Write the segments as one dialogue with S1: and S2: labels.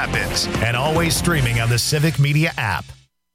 S1: happens, and always streaming on the Civic Media app.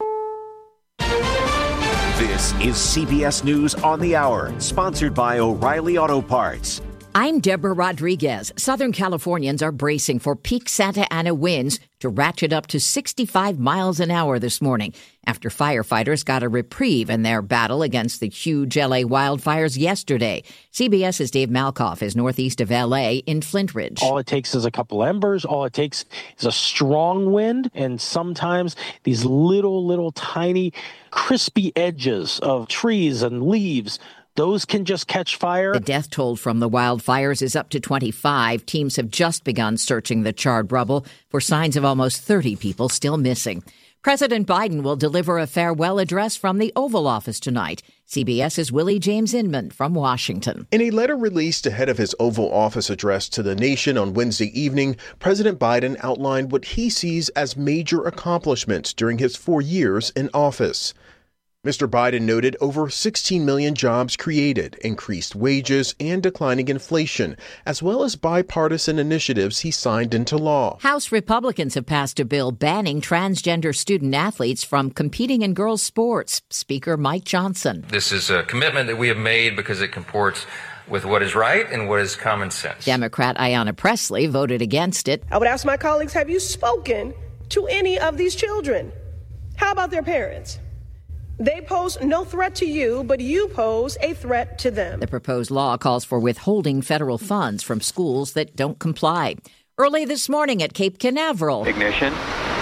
S2: This is CBS News on the Hour, sponsored by O'Reilly Auto Parts.
S3: I'm Deborah Rodriguez. Southern Californians are bracing for peak Santa Ana winds to ratchet up to 65 miles an hour this morning after firefighters got a reprieve in their battle against the huge L.A. wildfires yesterday. CBS's Dave Malkoff is northeast of L.A. in Flint Ridge.
S4: All it takes is a couple embers. All it takes is a strong wind, and sometimes these little tiny crispy edges of trees and leaves, those can just catch fire.
S3: The death toll from the wildfires is up to 25. Teams have just begun searching the charred rubble for signs of almost 30 people still missing. President Biden will deliver a farewell address from the Oval Office tonight. CBS's Willie James Inman from Washington.
S5: In a letter released ahead of his Oval Office address to the nation on Wednesday evening, President Biden outlined what he sees as major accomplishments during his 4 years in office. Mr. Biden noted over 16 million jobs created, increased wages, and declining inflation, as well as bipartisan initiatives he signed into law.
S3: House Republicans have passed a bill banning transgender student athletes from competing in girls' sports. Speaker Mike Johnson.
S6: This is a commitment that we have made because it comports with what is right and what is common sense.
S3: Democrat Ayanna Pressley voted against it.
S7: I would ask my colleagues, have you spoken to any of these children? How about their parents? They pose no threat to you, but you pose a threat to them.
S3: The proposed law calls for withholding federal funds from schools that don't comply. Early this morning at Cape Canaveral.
S8: Ignition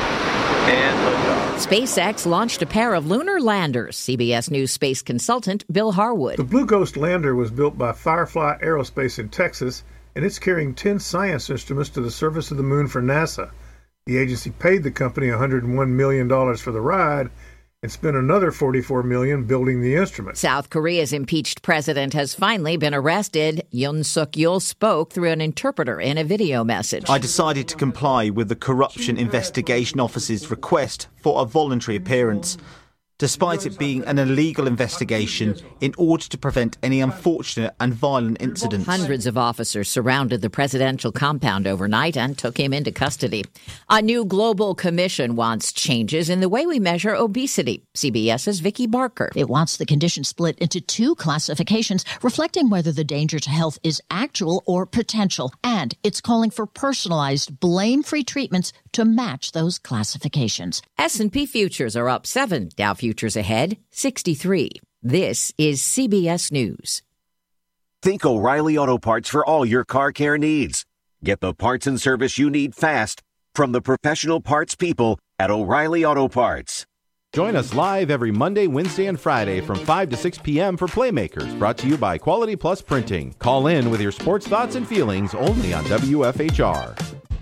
S8: and liftoff.
S3: SpaceX launched a pair of lunar landers. CBS News space consultant Bill Harwood.
S9: The Blue Ghost lander was built by Firefly Aerospace in Texas, and it's carrying 10 science instruments to the surface of the moon for NASA. The agency paid the company $101 million for the ride and spent another $44 million building the instrument.
S3: South Korea's impeached president has finally been arrested. Yoon Suk-yeol spoke through an interpreter in a video message.
S10: I decided to comply with the Corruption Investigation Office's request for a voluntary appearance, despite it being an illegal investigation, in order to prevent any unfortunate and violent incidents.
S3: Hundreds of officers surrounded the presidential compound overnight and took him into custody. A new global commission wants changes in the way we measure obesity. CBS's Vicki Barker.
S11: It wants the condition split into 2 classifications, reflecting whether the danger to health is actual or potential. And it's calling for personalized, blame-free treatments to match those classifications.
S3: S&P futures are up 7. Dow futures ahead 63. This is CBS News.
S2: Think O'Reilly Auto Parts for all your car care needs. Get the parts and service you need fast from the professional parts people at O'Reilly Auto Parts.
S12: Join us live every Monday, Wednesday, and Friday from 5 to 6 p.m. for Playmakers, brought to you by Quality Plus Printing. Call in with your sports thoughts and feelings only on WFHR.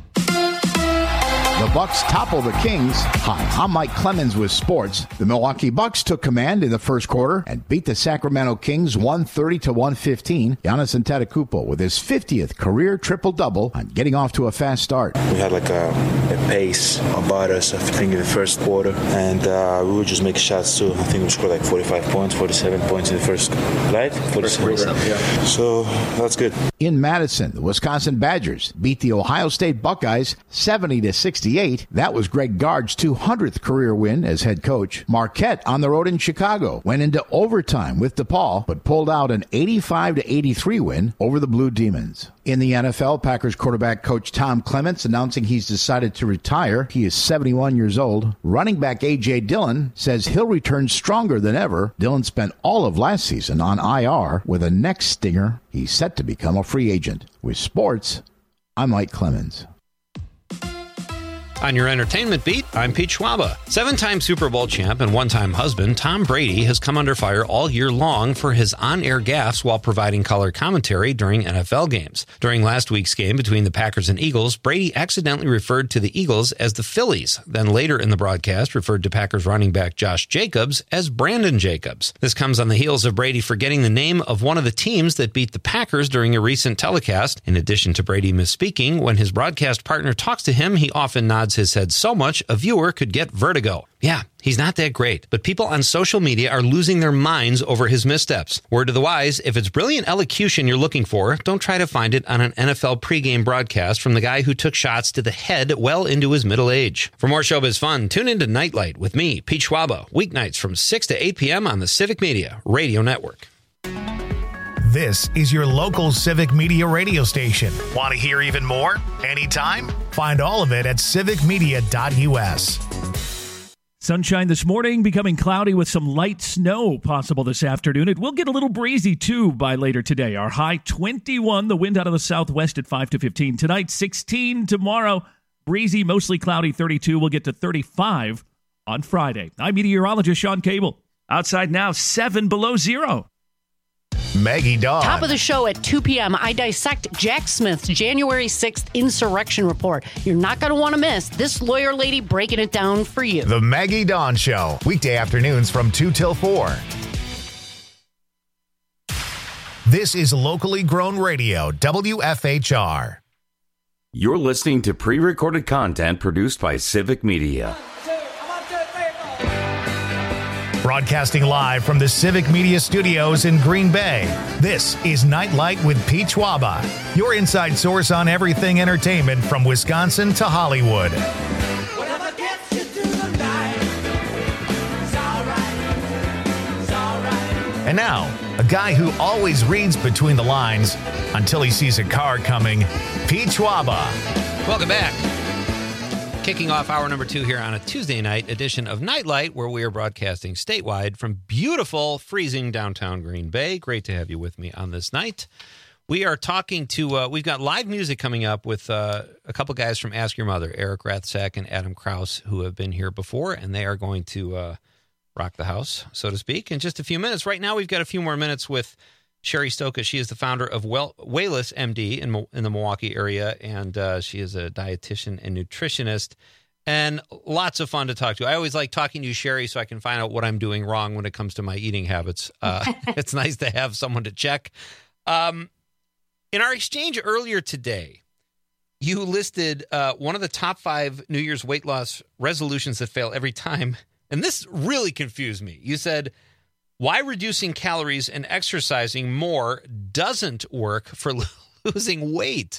S13: The Bucks topple the Kings. Hi, I'm Mike Clemens with sports. The Milwaukee Bucks took command in the first quarter and beat the Sacramento Kings 130-115. Giannis Antetokounmpo with his 50th career triple-double and getting off to a fast start.
S14: We had like a pace about us, I think, in the first quarter, and we would just make shots too. I think we scored like 45 points, 47 points in the first, right? 47, yeah. So that's good.
S13: In Madison, the Wisconsin Badgers beat the Ohio State Buckeyes 70-68. That was Greg Gard's 200th career win as head coach. Marquette on the road in Chicago went into overtime with DePaul, but pulled out an 85-83 win over the Blue Demons. In the NFL, Packers quarterback coach Tom Clements announcing he's decided to retire. He is 71 years old. Running back A.J. Dillon says he'll return stronger than ever. Dillon spent all of last season on IR with a neck stinger. He's set to become a free agent. With sports, I'm Mike Clemens.
S15: On your entertainment beat, I'm Pete Schwaba. 7-time Super Bowl champ and 1-time husband Tom Brady has come under fire all year long for his on-air gaffes while providing color commentary during NFL games. During last week's game between the Packers and Eagles, Brady accidentally referred to the Eagles as the Phillies, then later in the broadcast referred to Packers running back Josh Jacobs as Brandon Jacobs. This comes on the heels of Brady forgetting the name of one of the teams that beat the Packers during a recent telecast. In addition to Brady misspeaking, when his broadcast partner talks to him, he often nods nods his head so much a viewer could get vertigo. Yeah, he's not that great, but people on social media are losing their minds over his missteps. Word to the wise, if it's brilliant elocution you're looking for, don't try to find it on an NFL pregame broadcast from the guy who took shots to the head well into his middle age. For more showbiz fun, tune into Nightlight with me, Pete Schwaba, weeknights from 6 to 8 p.m. on the Civic Media Radio Network.
S1: This is your local Civic Media radio station. Want to hear even more? Anytime? Find all of it at civicmedia.us.
S16: Sunshine this morning, becoming cloudy with some light snow possible this afternoon. It will get a little breezy, too, by later today. Our high 21, the wind out of the southwest at 5 to 15. Tonight, 16. Tomorrow, breezy, mostly cloudy, 32. We'll get to 35 on Friday. I'm meteorologist Sean Cable. Outside now, 7 below zero.
S1: Maggie Dawn.
S17: Top of the show at 2 p.m., I dissect Jack Smith's January 6th insurrection report. You're not going to want to miss this lawyer lady breaking it down for you.
S1: The Maggie Dawn Show, weekday afternoons from 2 till 4. This is locally grown radio, WFHR.
S18: You're listening to pre-recorded content produced by Civic Media.
S1: Broadcasting live from the Civic Media Studios in Green Bay, this is Nightlight with Pete Schwaba, your inside source on everything entertainment from Wisconsin to Hollywood. And now, a guy who always reads between the lines until he sees a car coming, Pete Schwaba.
S15: Welcome back. Kicking off hour number 2 here on a Tuesday night edition of Nightlight, where we are broadcasting statewide from beautiful, freezing downtown Green Bay. Great to have you with me on this night. We are talking to, we've got live music coming up with a couple guys from Ask Your Mother, Eric Rathsack and Adam Krause, who have been here before, and they are going to rock the house, so to speak, in just a few minutes. Right now, we've got a few more minutes with Sherry Stoka. She is the founder of Wayless MD in the Milwaukee area, and she is a dietitian and nutritionist, and lots of fun to talk to. I always like talking to you, Sherry, so I can find out what I'm doing wrong when it comes to my eating habits. It's nice to have someone to check. In our exchange earlier today, you listed one of the top 5 New Year's weight loss resolutions that fail every time, and this really confused me. You said, why reducing calories and exercising more doesn't work for losing weight.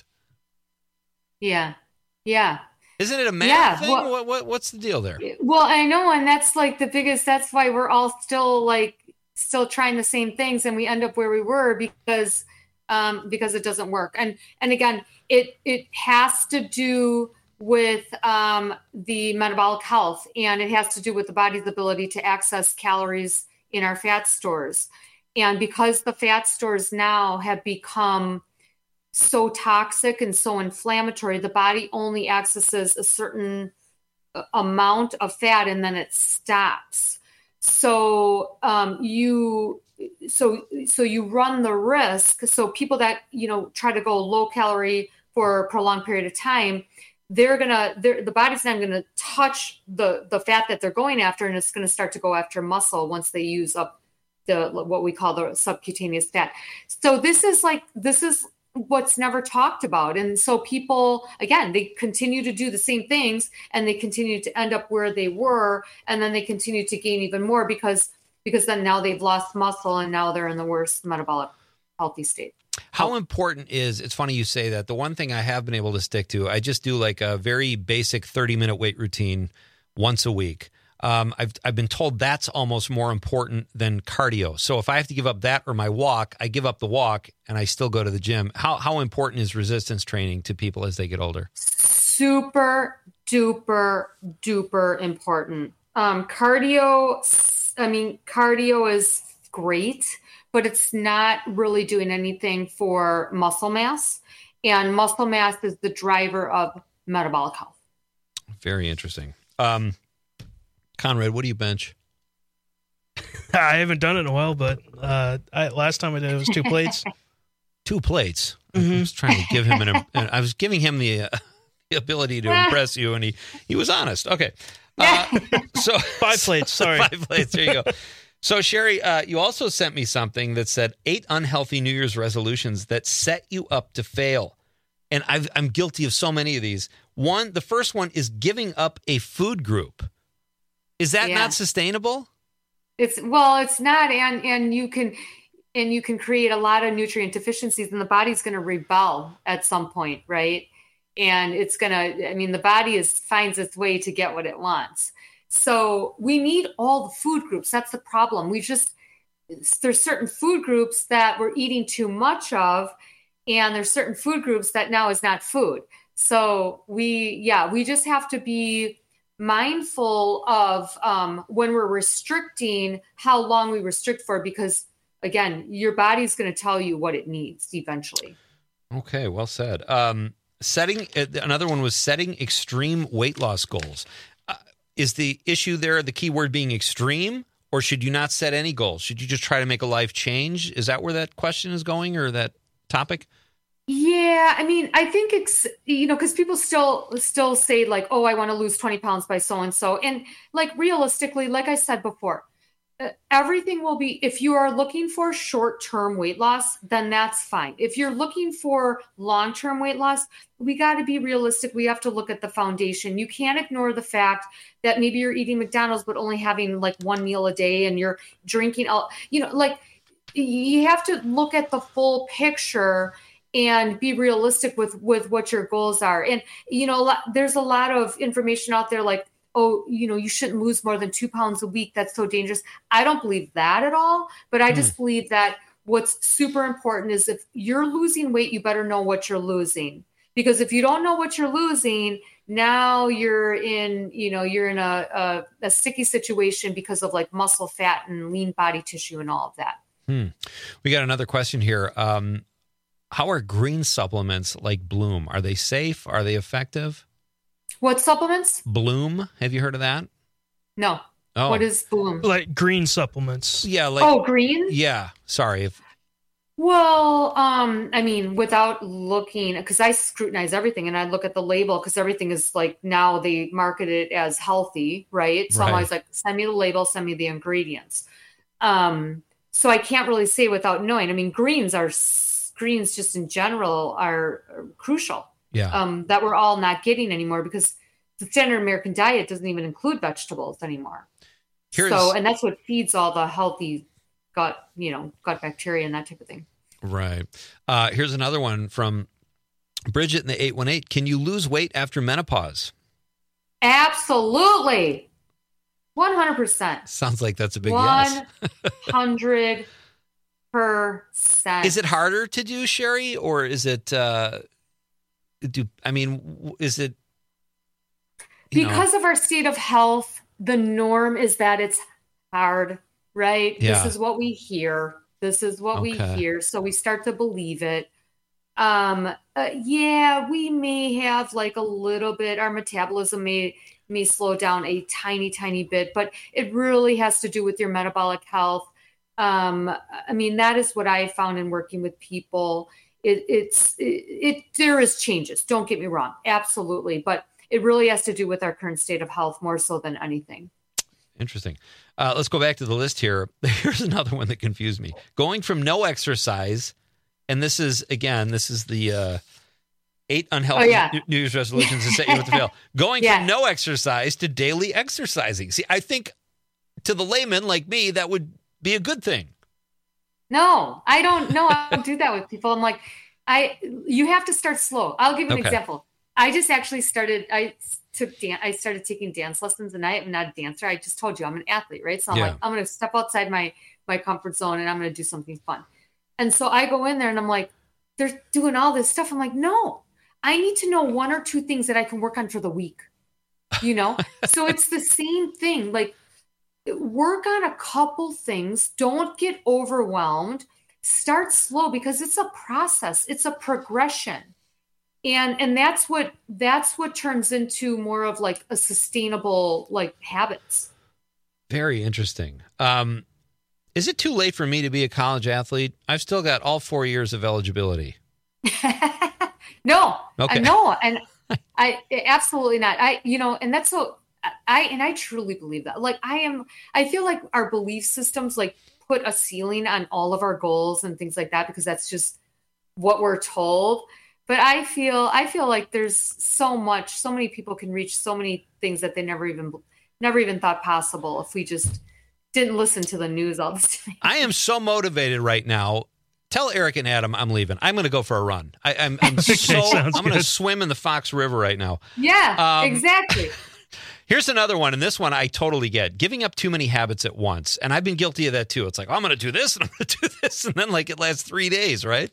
S19: Yeah.
S15: Isn't it a math thing? Well, what's the deal there?
S19: Well, I know, and that's like the biggest, that's why we're all still trying the same things, and we end up where we were because it doesn't work. And again, it has to do with the metabolic health, and it has to do with the body's ability to access calories in our fat stores. And because the fat stores now have become so toxic and so inflammatory, the body only accesses a certain amount of fat and then it stops. So you run the risk. So people that, try to go low calorie for a prolonged period of time, the body's not going to touch the fat that they're going after, and it's going to start to go after muscle once they use up what we call the subcutaneous fat. So this is what's never talked about. And so people, again, they continue to do the same things, and they continue to end up where they were, and then they continue to gain even more because then now they've lost muscle, and now they're in the worst metabolic healthy state.
S15: How important is, it's funny you say that, the one thing I have been able to stick to, I just do like a very basic 30-minute weight routine once a week. I've been told that's almost more important than cardio. So if I have to give up that or my walk, I give up the walk and I still go to the gym. How important is resistance training to people as they get older?
S19: Super duper duper important. Cardio is great, but it's not really doing anything for muscle mass. And muscle mass is the driver of metabolic health.
S15: Very interesting. Conrad, what do you bench?
S20: I haven't done it in a while, but last time I did it was 2 plates.
S15: 2 plates?
S20: Mm-hmm.
S15: I was trying to give him I was giving him the ability to impress you, and he was honest. Okay. So
S20: 5 plates, sorry.
S15: 5 plates, there you go. So, Sherry, you also sent me something that said 8 unhealthy New Year's resolutions that set you up to fail. And I'm guilty of so many of these. The first one is giving up a food group. Is that not sustainable?
S19: It's not, and you can create a lot of nutrient deficiencies, and the body's going to rebel at some point, right? And the body finds its way to get what it wants. So we need all the food groups. That's the problem. There's certain food groups that we're eating too much of, and there's certain food groups that now is not food. So we just have to be mindful of when we're restricting, how long we restrict for, because again, your body's going to tell you what it needs eventually.
S15: Okay, well said. Another one was setting extreme weight loss goals. Is the issue there the key word being extreme, or should you not set any goals? Should you just try to make a life change? Is that where that question is going, or that topic?
S19: Yeah, I think it's, because people still say like, oh, I want to lose 20 pounds by so-and-so. And like realistically, like I said before, everything will be, if you are looking for short-term weight loss, then that's fine. If you're looking for long-term weight loss, we got to be realistic. We have to look at the foundation. You can't ignore the fact that maybe you're eating McDonald's, but only having like one meal a day, and you're drinking, you have to look at the full picture and be realistic with what your goals are. And, there's a lot of information out there like, oh, you shouldn't lose more than 2 pounds a week. That's so dangerous. I don't believe that at all. But I just believe that what's super important is if you're losing weight, you better know what you're losing. Because if you don't know what you're losing, now you're in a sticky situation because of like muscle fat and lean body tissue and all of that.
S15: We got another question here. How are green supplements like Bloom? Are they safe? Are they effective?
S19: What supplements?
S15: Bloom. Have you heard of that?
S19: No.
S15: Oh.
S19: What is Bloom?
S20: Like green supplements.
S15: Yeah.
S19: Green?
S15: Yeah. Sorry.
S19: Well, without looking, because I scrutinize everything and I look at the label, because everything is like, now they market it as healthy, right? So I'm always like, send me the label, send me the ingredients. So I can't really say without knowing. Greens just in general are crucial.
S15: Yeah.
S19: That we're all not getting anymore, because the standard American diet doesn't even include vegetables anymore. And that's what feeds all the healthy gut bacteria and that type of thing.
S15: Right. Here's another one from Bridget in the 818. Can you lose weight after menopause?
S19: Absolutely. 100%.
S15: Sounds like that's a big yes.
S19: 100%.
S15: Is it harder to do, Sherry, or is it? Is it
S19: because of our state of health? The norm is that it's hard, right?
S15: Yeah.
S19: This is what we hear. We hear. So we start to believe it. We may have like a little bit, our metabolism may slow down a tiny, tiny bit, but it really has to do with your metabolic health. That is what I found in working with people. There is changes. Don't get me wrong. Absolutely. But it really has to do with our current state of health more so than anything.
S15: Interesting. Let's go back to the list here. Here's another one that confused me. Going from no exercise, and this is the 8 unhealthy New Year's resolutions to set you up to fail. Going from no exercise to daily exercising. See, I think to the layman like me, that would be a good thing.
S19: No, I don't know. I don't do that with people. I'm like, you have to start slow. I'll give you an example. I just actually started taking dance lessons, and I am not a dancer. I just told you I'm an athlete, right? So I'm like, I'm going to step outside my comfort zone and I'm going to do something fun. And so I go in there and I'm like, they're doing all this stuff. I'm like, no, I need to know 1 or 2 things that I can work on for the week, So it's the same thing. Like, work on a couple things. Don't get overwhelmed. Start slow, because it's a process. It's a progression. And that's what turns into more of like a sustainable like habits.
S15: Very interesting. Is it too late for me to be a college athlete? I've still got all 4 years of eligibility.
S19: No.
S15: Okay.
S19: No. And I absolutely not. And that's so I truly believe that. Like I feel like our belief systems like put a ceiling on all of our goals and things like that, because that's just what we're told. But I feel like there's so many people can reach so many things that they never even thought possible if we just didn't listen to the news all the time.
S15: I am so motivated right now. Tell Eric and Adam I'm leaving. I'm going to go for a run. I'm going to swim in the Fox River right now.
S19: Yeah, exactly.
S15: Here's another one, and this one I totally get. Giving up too many habits at once. And I've been guilty of that too. It's like, I'm going to do this, and I'm going to do this, and then like it lasts 3 days, right?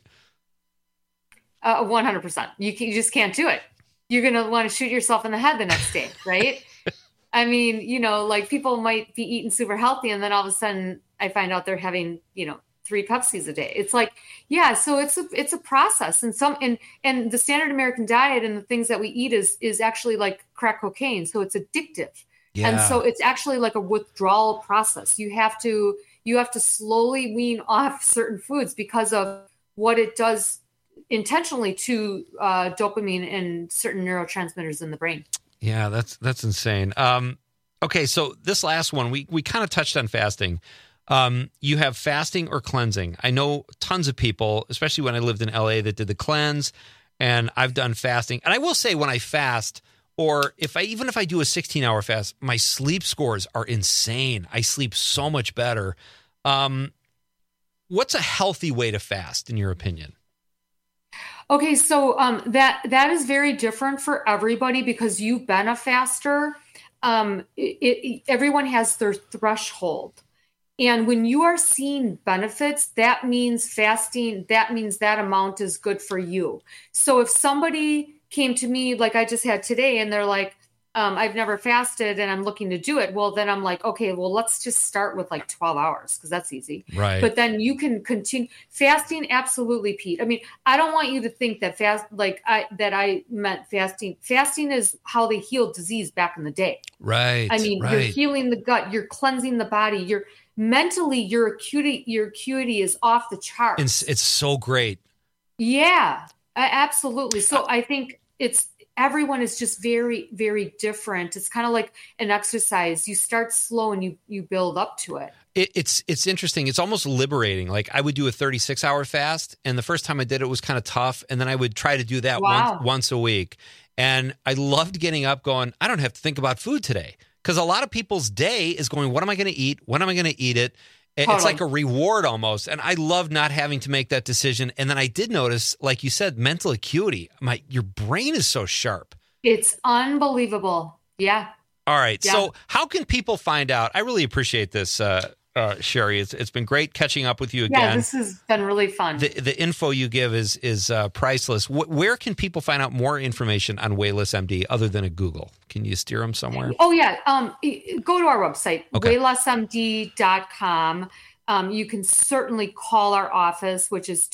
S19: 100%. You just can't do it. You're going to want to shoot yourself in the head the next day, right? I mean, like people might be eating super healthy, and then all of a sudden I find out they're having, 3 Pepsis a day. It's like, yeah, so it's a process, and the standard American diet and the things that we eat is actually like crack cocaine. So it's addictive. Yeah. And so it's actually like a withdrawal process. You have to slowly wean off certain foods because of what it does intentionally to dopamine and certain neurotransmitters in the brain.
S15: Yeah, that's insane. Okay, so this last one, we kind of touched on fasting. You have fasting or cleansing. I know tons of people, especially when I lived in LA, that did the cleanse, and I've done fasting. And I will say when I fast, or even if I do a 16-hour fast, my sleep scores are insane. I sleep so much better. What's a healthy way to fast, in your opinion?
S19: Okay, so that is very different for everybody because you've been a faster. Everyone has their threshold. And when you are seeing benefits, that means fasting, that means that amount is good for you. So if somebody came to me like I just had today and they're like, I've never fasted and I'm looking to do it. Well, then I'm like, okay, well, let's just start with like 12 hours because that's easy.
S15: Right.
S19: But then you can continue fasting. Absolutely, Pete. I mean, I don't want you to think that I meant fasting. Fasting is how they healed disease back in the day.
S15: Right.
S19: I mean, you're healing the gut, you're cleansing the body, mentally, your acuity is off the charts.
S15: It's so great.
S19: Yeah, absolutely. So I think everyone is just very, very different. It's kind of like an exercise. You start slow and you build up to it.
S15: It's interesting. It's almost liberating. Like I would do a 36-hour fast, and the first time I did it was kind of tough, and then I would try to do that once a week. And I loved getting up going, I don't have to think about food today. Because a lot of people's day is going, what am I going to eat? When am I going to eat it? Totally. It's like a reward almost. And I love not having to make that decision. And then I did notice, like you said, mental acuity. Your brain is so sharp.
S19: It's unbelievable. Yeah.
S15: All right. Yeah. So how can people find out? I really appreciate this, Sherry. It's been great catching up with you again.
S19: Yeah, this has been really fun.
S15: The info you give is priceless. Where can people find out more information on Wayless MD other than a Google? Can you steer them somewhere?
S19: Oh, yeah. Go to our website, waylessmd.com. You can certainly call our office, which is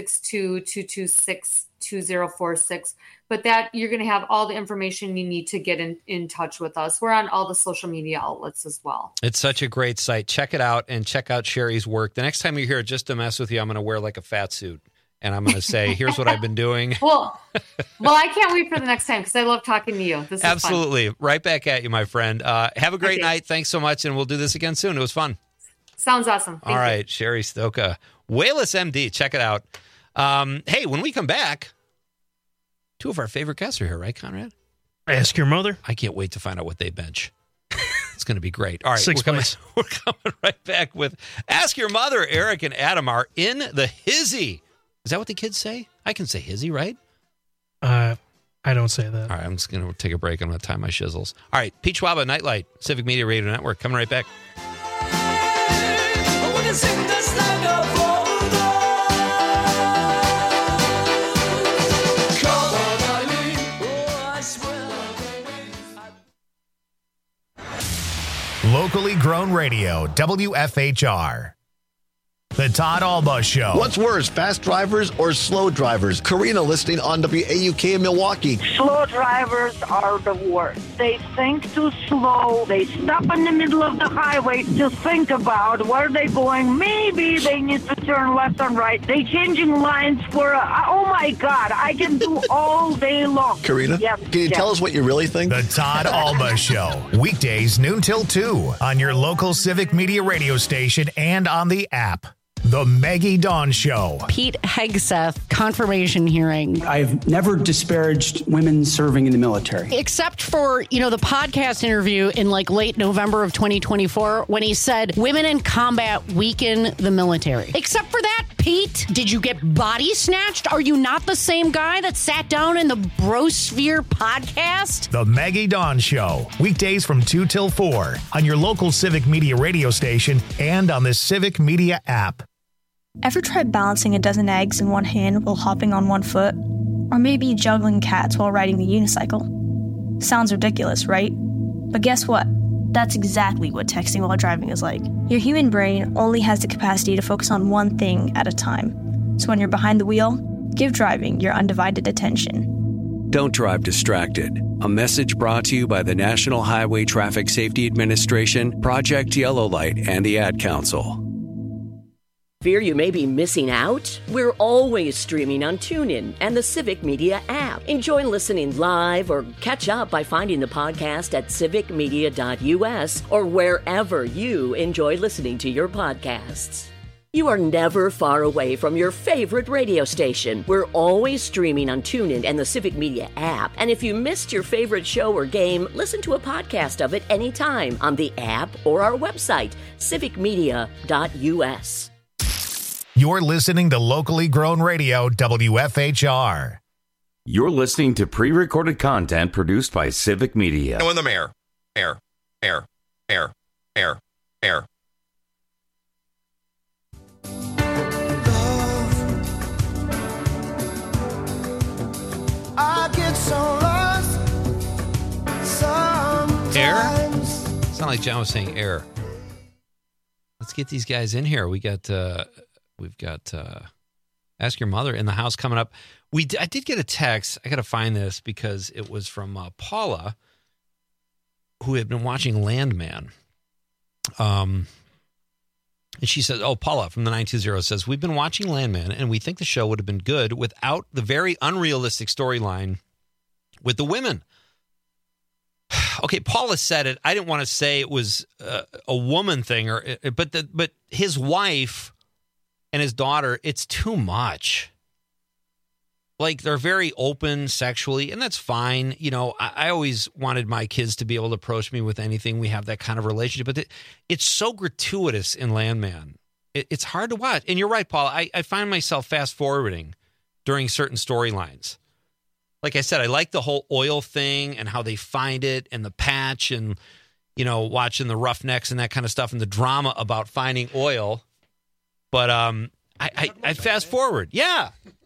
S19: 262-226-2046. But you're going to have all the information you need to get in touch with us. We're on all the social media outlets as well.
S15: It's such a great site. Check it out and check out Sherry's work. The next time you're here, just to mess with you, I'm going to wear like a fat suit. And I'm going to say, here's what I've been doing.
S19: Well, I can't wait for the next time because I love talking to you. This is
S15: absolutely fun. Right back at you, my friend. Have a great night. Thanks so much. And we'll do this again soon. It was fun.
S19: Sounds awesome.
S15: All right. Sherry Stoka, Wayless MD. Check it out. Hey, when we come back, 2 of our favorite guests are here, right, Conrad?
S20: Ask Your Mother.
S15: I can't wait to find out what they bench. It's going to be great. All right. We're coming right back with Ask Your Mother. Eric and Adam are in the hizzy. Is that what the kids say? I can say hizzy, right?
S20: I don't say that.
S15: All right, I'm just going to take a break. I'm going to tie my shizzles. All right, Pete Schwaba, Nightlight, Civic Media Radio Network. Coming right back.
S1: Locally grown radio, WFHR. The Todd Alba Show.
S21: What's worse, fast drivers or slow drivers? Karina listening on WAUK in Milwaukee.
S22: Slow drivers are the worst. They think too slow. They stop in the middle of the highway to think about where they're going. Maybe they need to turn left and right. They changing lines for, oh my God, I can do all day long.
S21: Karina, can you tell us what you really think?
S1: The Todd Alba Show. Weekdays noon till 2 on your local Civic Media radio station and on the app. The Maggie Dawn Show.
S17: Pete Hegseth confirmation hearing.
S4: I've never disparaged women serving in the military.
S17: Except for, the podcast interview in late November of 2024 when he said women in combat weaken the military. Except for that, Pete, did you get body snatched? Are you not the same guy that sat down in the Brosphere podcast?
S1: The Maggie Dawn Show. Weekdays from 2 till 4 on your local Civic Media radio station and on the Civic Media app.
S5: Ever tried balancing a dozen eggs in one hand while hopping on one foot? Or maybe juggling cats while riding the unicycle? Sounds ridiculous, right? But guess what? That's exactly what texting while driving is like. Your human brain only has the capacity to focus on one thing at a time. So when you're behind the wheel, give driving your undivided attention.
S23: Don't drive distracted. A message brought to you by the National Highway Traffic Safety Administration, Project Yellow Light, and the Ad Council.
S24: Fear you may be missing out? We're always streaming on TuneIn and the Civic Media app. Enjoy listening live or catch up by finding the podcast at civicmedia.us or wherever you enjoy listening to your podcasts. You are never far away from your favorite radio station. We're always streaming on TuneIn and the Civic Media app. And if you missed your favorite show or game, listen to a podcast of it anytime on the app or our website, civicmedia.us.
S1: You're listening to locally grown radio, WFHR.
S18: You're listening to pre-recorded content produced by Civic Media.
S25: No, in the air.
S26: I get so lost sometimes.
S15: Air? Sound like John was saying air. Let's get these guys in here. We've got Ask Your Mother in the house coming up. I did get a text. I got to find this because it was from Paula, who had been watching Landman. And she says, Paula from the 920 says, we've been watching Landman and we think the show would have been good without the very unrealistic storyline with the women. Okay, Paula said it. I didn't want to say it was a woman thing, but his wife and his daughter, it's too much. Like, they're very open sexually, and that's fine. I always wanted my kids to be able to approach me with anything. We have that kind of relationship, but it's so gratuitous in Landman. It's hard to watch. And you're right, Paul. I find myself fast-forwarding during certain storylines. Like I said, I like the whole oil thing and how they find it and the patch and, watching the Roughnecks and that kind of stuff and the drama about finding oil. But I fast forward. Yeah.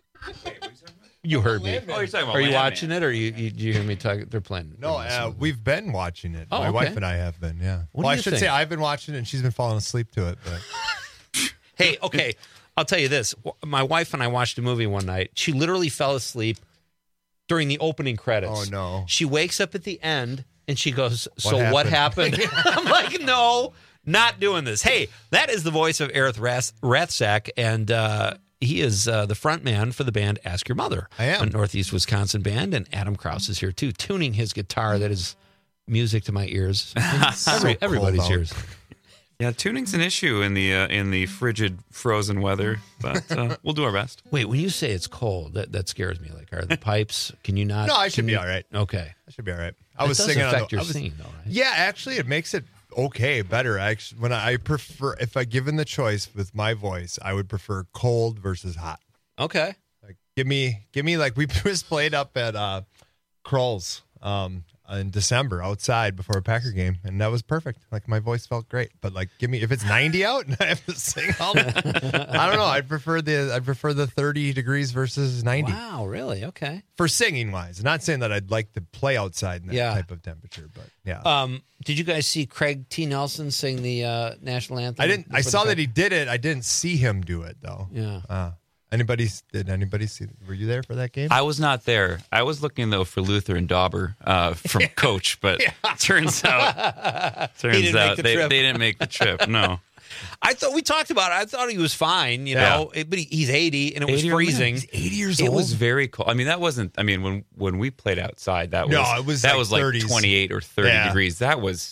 S15: You heard me.
S27: Oh, you're talking about
S15: Are you
S27: Landman.
S15: watching it, or did you hear me talk? They're playing.
S27: No, we've been watching it.
S15: Oh,
S27: My
S15: okay.
S27: wife and I have been, yeah.
S15: What do
S27: I
S15: you
S27: should
S15: think?
S27: say I've been watching it, and she's been falling asleep to it. But
S15: Hey, okay, I'll tell you this. My wife and I watched a movie one night. She literally fell asleep during the opening credits.
S27: Oh, no.
S15: She wakes up at the end, and she goes, what happened? I'm like, no, not doing this. Hey, that is the voice of Eric Rathsack, and he is the front man for the band Ask Your Mother.
S27: I am.
S15: A Northeast Wisconsin band, and Adam Krause is here, too, tuning his guitar. That is music to my ears. Everybody's ears.
S28: Yeah, tuning's an issue in the frigid, frozen weather, but we'll do our best.
S15: Wait, when you say it's cold, that scares me. Like, are the pipes? Can you not?
S27: no, I should be all right.
S15: Okay,
S27: I should be all right.
S15: It does affect your scene, though, right?
S27: Yeah, actually, it makes it okay, better. Actually, when I prefer, if I given the choice with my voice, I would prefer cold versus hot.
S15: Okay,
S27: like give me like we just played up at Kroll's in December outside before a Packer game, and that was perfect. Like, my voice felt great, but like, give me, if it's 90 out and I have to sing all I don't know. I'd prefer the 30 degrees versus 90.
S15: Wow, really? Okay.
S27: For singing wise, not saying that I'd like to play outside in that type of temperature, but yeah.
S15: Did you guys see Craig T. Nelson sing the national anthem?
S27: I didn't. I saw that he did it. I didn't see him do it though.
S15: Yeah.
S27: Did anybody see? Were you there for that game?
S28: I was not there. I was looking though for Luther and Dauber from Coach, but turns out they didn't make the trip. No.
S15: I thought we talked about it. I thought he was fine, but he's 80 and it was freezing.
S27: He's 80 years
S28: It
S27: old.
S28: was very cold. I mean, that wasn't. I mean, when we played outside, that was
S27: No, it was
S28: that
S27: like
S28: was like
S27: 30s.
S28: 28 or 30 degrees. That was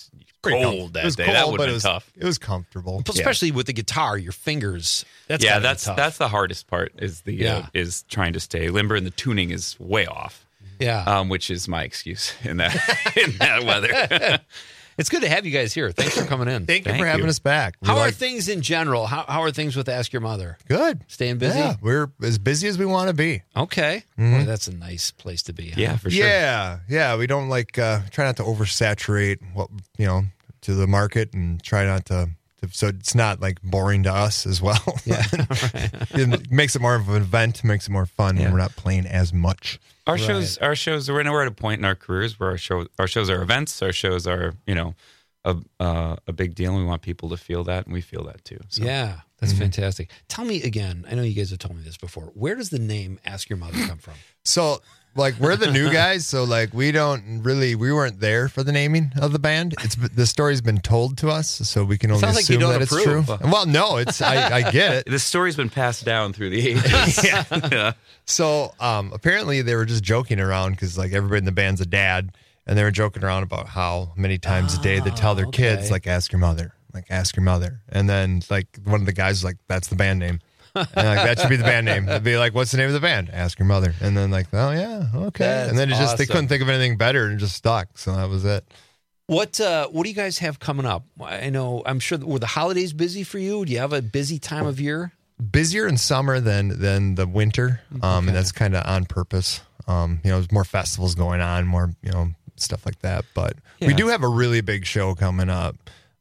S15: cold that day.
S27: Cold,
S15: That would have been tough.
S27: It was comfortable,
S3: especially with the guitar. Your fingers. That's
S28: that's the hardest part. Is is trying to stay limber, and the tuning is way off.
S3: Yeah,
S28: which is my excuse in that weather.
S3: It's good to have you guys here. Thanks for coming in.
S27: Thank you for having us back.
S3: How are things in general? How are things with Ask Your Mother?
S27: Good.
S3: Staying busy?
S27: Yeah, we're as busy as we want to be.
S3: Okay. Boy, that's a nice place to be. Huh?
S28: Yeah, for sure.
S27: Yeah. We don't try not to oversaturate to the market, and try not to so it's not boring to us as well.
S3: Yeah.
S27: It makes it more of an event, makes it more fun when we're not playing as much.
S28: Our shows, we're at a point in our careers where our shows are events. Our shows are, a big deal, and we want people to feel that, and we feel that too. So.
S3: Yeah, that's fantastic. Tell me again, I know you guys have told me this before, where does the name Ask Your Mother come from?
S27: So, we're the new guys, so we weren't there for the naming of the band. The story's been told to us, so we can only assume that it's true. Well, no, I get it.
S28: The story's been passed down through the ages.
S27: Yeah. So apparently they were just joking around because everybody in the band's a dad, and they were joking around about how many times a day they tell their kids ask your mother, ask your mother, and then one of the guys was like, that's the band name. And that should be the band name. It'd be what's the name of the band? Ask Your Mother. And then oh yeah, okay.
S3: That's
S27: and then it just
S3: awesome.
S27: they couldn't think of anything better, and it just stuck. So that was it.
S3: What do you guys have coming up? I'm sure were the holidays busy for you? Do you have a busy time of year?
S27: Busier in summer than the winter, and that's kind of on purpose. There's more festivals going on, more stuff like that. But we do have a really big show coming up.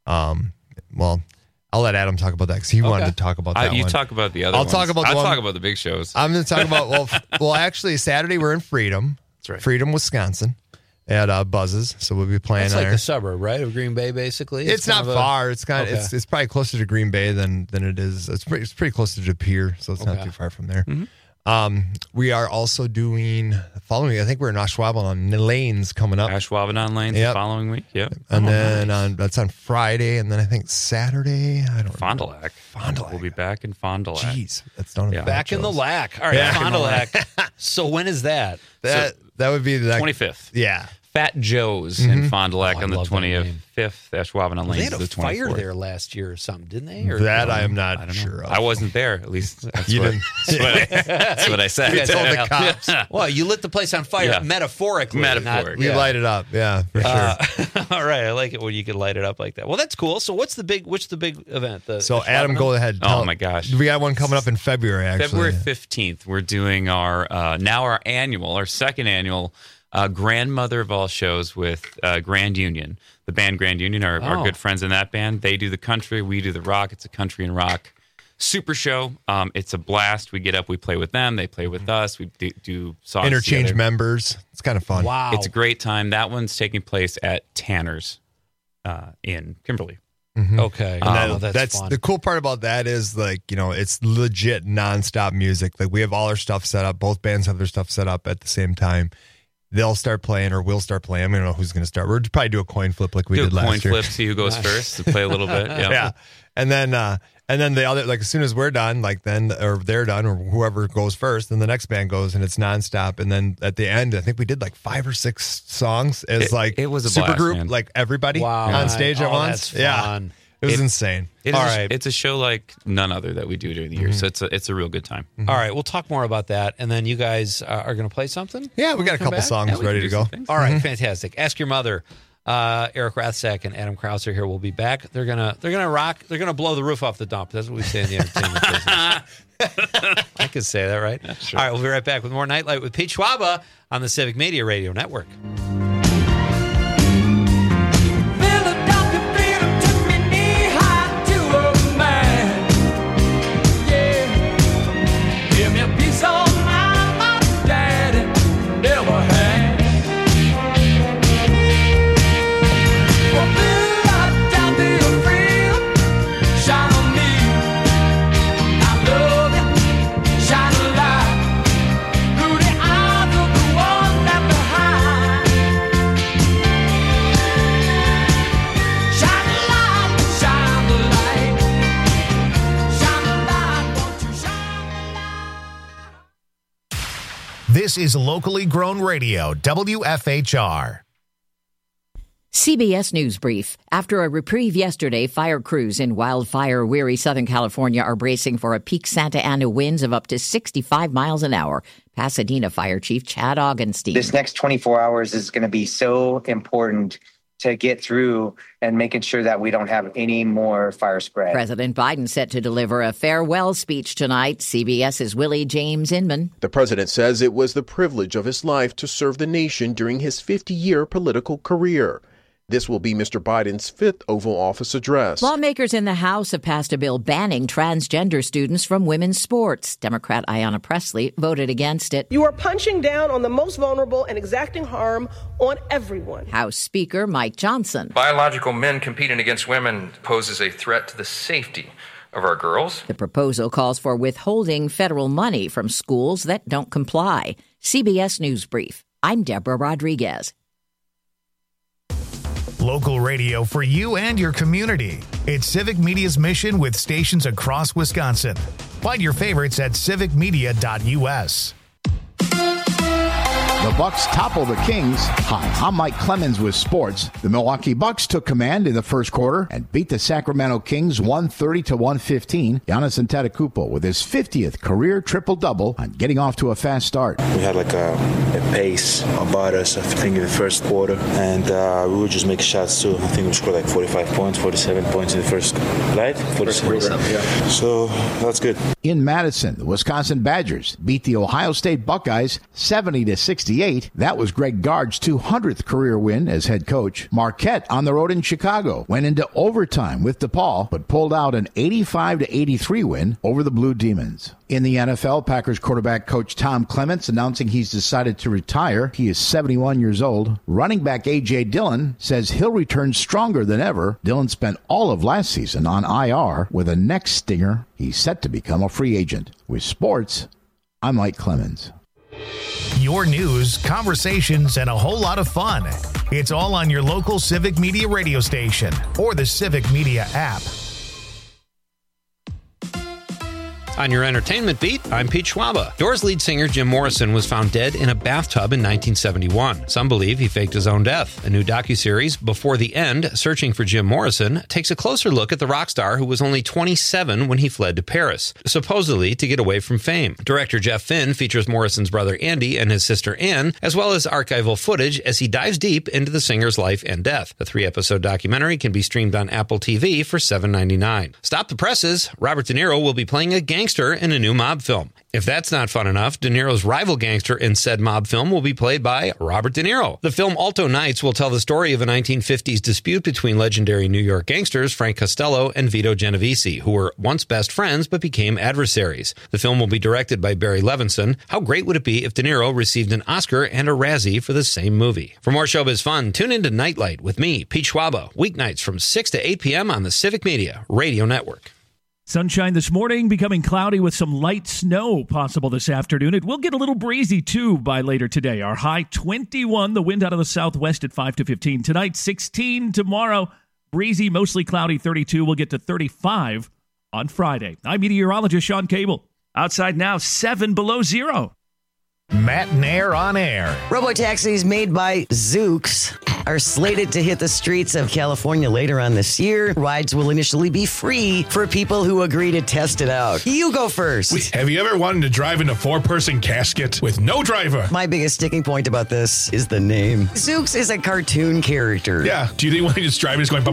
S27: I'll let Adam talk about that because he wanted to talk about that.
S28: You
S27: one.
S28: Talk about the other. I'll
S27: talk about
S28: the big shows.
S27: I'm going to talk about actually Saturday we're in Freedom.
S28: That's right.
S27: Freedom, Wisconsin, at Buzz's. So we'll be playing
S3: It's
S27: there.
S3: like a suburb, right, of Green Bay, basically.
S27: It's not far. It's it's probably closer to Green Bay than it is. It's pretty close to De Pere, so it's not too far from there.
S3: Mm-hmm.
S27: We are also doing the following week. I think we're in Ashwaubenon on Lanes coming up.
S28: Ashwaubenon Lanes the following week. Yep.
S27: And then that's on Friday, and then I think Saturday. I don't
S28: Fond du Lac. We'll be back in Fond du Lac.
S27: Jeez, that's done.
S3: Back in the Lac. All right, Fond du Lac. So when is that?
S27: That would be the
S28: 25th.
S27: Yeah.
S28: Fat Joe's in Fond du Lac on the 25th. Ashwaubenon Lanes
S3: They had
S28: is the 24th.
S3: a fire there last year or something, didn't they? Or,
S27: that I am not sure of.
S28: I wasn't there. At least that's
S27: You
S28: what,
S27: didn't.
S28: that's what I said.
S27: You told the cops.
S3: Well, you lit the place on fire metaphorically.
S28: Metaphorically.
S27: We light it up. Yeah, for sure.
S3: All right, I like it when you can light it up like that. Well, that's cool. So what's the big event?
S27: So Adam, go ahead.
S28: Oh my gosh.
S27: We got one coming up in February, actually.
S28: February 15th. We're doing our second annual grandmother of all shows with Grand Union. The band Grand Union are good friends in that band. They do the country, we do the rock. It's a country and rock super show. It's a blast. We get up, we play with them, they play with us. We do songs
S27: interchange
S28: together.
S27: members. It's kind of fun.
S3: Wow.
S28: It's a great time. That one's taking place at Tanner's in Kimberly.
S27: Mm-hmm.
S3: Okay.
S27: That's
S3: fun.
S27: the cool part about that is it's legit nonstop music. We have all our stuff set up. Both bands have their stuff set up at the same time. They'll start playing, or we'll start playing. I don't know who's going to start. We'll probably do a coin flip like we did last year.
S28: Do a coin flip, see who goes first, to play a little bit.
S27: Yeah. And then the other, as soon as we're done, or they're done, or whoever goes first, then the next band goes, and it's nonstop. And then at the end, I think we did 5 or 6 songs as
S28: it was a
S27: super
S28: blast,
S27: group,
S28: man.
S27: Everybody on stage at once.
S3: That's fun.
S27: It was insane.
S28: It's a show like none other that we do during the year, so it's a real good time.
S3: Mm-hmm. All right, we'll talk more about that, and then you guys are going to play something?
S27: Yeah, we got a couple songs ready to go.
S3: All right, fantastic. Ask Your Mother. Eric Rathsack and Adam Krause are here. We'll be back. They're gonna rock. They're gonna blow the roof off the dump. That's what we say in the entertainment business. I can say that, right?
S28: Yeah, sure.
S3: All right, we'll be right back with more Nightlight with Pete Schwaba on the Civic Media Radio Network.
S1: This is locally grown radio, WFHR.
S2: CBS News Brief. After a reprieve yesterday, fire crews in wildfire-weary Southern California are bracing for a peak Santa Ana winds of up to 65 miles an hour. Pasadena Fire Chief Chad Augenstein.
S6: This next 24 hours is going to be so important to get through and making sure that we don't have any more fire spread.
S2: President Biden set to deliver a farewell speech tonight. CBS's Willie James Inman.
S7: The president says it was the privilege of his life to serve the nation during his 50-year political career. This will be Mr. Biden's fifth Oval Office address.
S2: Lawmakers in the House have passed a bill banning transgender students from women's sports. Democrat Ayanna Pressley voted against it.
S8: You are punching down on the most vulnerable and exacting harm on everyone.
S2: House Speaker Mike Johnson.
S9: Biological men competing against women poses a threat to the safety of our girls.
S2: The proposal calls for withholding federal money from schools that don't comply. CBS News Brief. I'm Deborah Rodriguez.
S1: Local radio for you and your community. It's Civic Media's mission with stations across Wisconsin. Find your favorites at civicmedia.us.
S13: The Bucks topple the Kings. Hi, I'm Mike Clemens with sports. The Milwaukee Bucks took command in the first quarter and beat the Sacramento Kings 130-115. Giannis Antetokounmpo with his 50th career triple-double on getting off to a fast start.
S14: We had like a pace about us, I think, in the first quarter, and we would just make shots too. I think we scored like 45 points, 47 points in the first, right? 47, yeah. So that's good.
S13: In Madison, the Wisconsin Badgers beat the Ohio State Buckeyes 70-68. That was Greg Gard's 200th career win as head coach. Marquette on the road in Chicago went into overtime with DePaul, but pulled out an 85-83 win over the Blue Demons. In the NFL, Packers quarterback coach Tom Clements announcing he's decided to retire. He is 71 years old. Running back A.J. Dillon says he'll return stronger than ever. Dillon spent all of last season on IR with a neck stinger. He's set to become a free agent. With sports, I'm Mike Clemens.
S1: Your news, conversations, and a whole lot of fun. It's all on your local Civic Media radio station or the Civic Media app.
S15: On your entertainment beat, I'm Pete Schwaba. Doors lead singer Jim Morrison was found dead in a bathtub in 1971. Some believe he faked his own death. A new docuseries, Before the End, Searching for Jim Morrison, takes a closer look at the rock star who was only 27 when he fled to Paris, supposedly to get away from fame. Director Jeff Finn features Morrison's brother Andy and his sister Ann, as well as archival footage as he dives deep into the singer's life and death. The 3-episode documentary can be streamed on Apple TV for $7.99. Stop the presses. Robert De Niro will be playing a gangster in a new mob film. If that's not fun enough, De Niro's rival gangster in said mob film will be played by Robert De Niro. The film Alto Nights will tell the story of a 1950s dispute between legendary New York gangsters Frank Costello and Vito Genovese, who were once best friends but became adversaries. The film will be directed by Barry Levinson. How great would it be if De Niro received an Oscar and a Razzie for the same movie? For more showbiz fun, tune into Nightlight with me, Pete Schwaba, weeknights from 6 to 8 p.m. on the Civic Media Radio Network.
S16: Sunshine this morning, becoming cloudy with some light snow possible this afternoon. It will get a little breezy, too, by later today. Our high 21, the wind out of the southwest at 5 to 15. Tonight, 16 tomorrow. Breezy, mostly cloudy, 32. We'll get to 35 on Friday. I'm meteorologist Sean Cable. Outside now, 7 below zero.
S1: Matt Nair on air.
S10: Robotaxis made by Zoox are slated to hit the streets of California later on this year. Rides will initially be free for people who agree to test it out. You go first.
S11: Wait, have you ever wanted to drive in a 4-person casket with no driver?
S10: My biggest sticking point about this is the name. Zoox is a cartoon character.
S11: Yeah. Do you think when he's driving, he's going...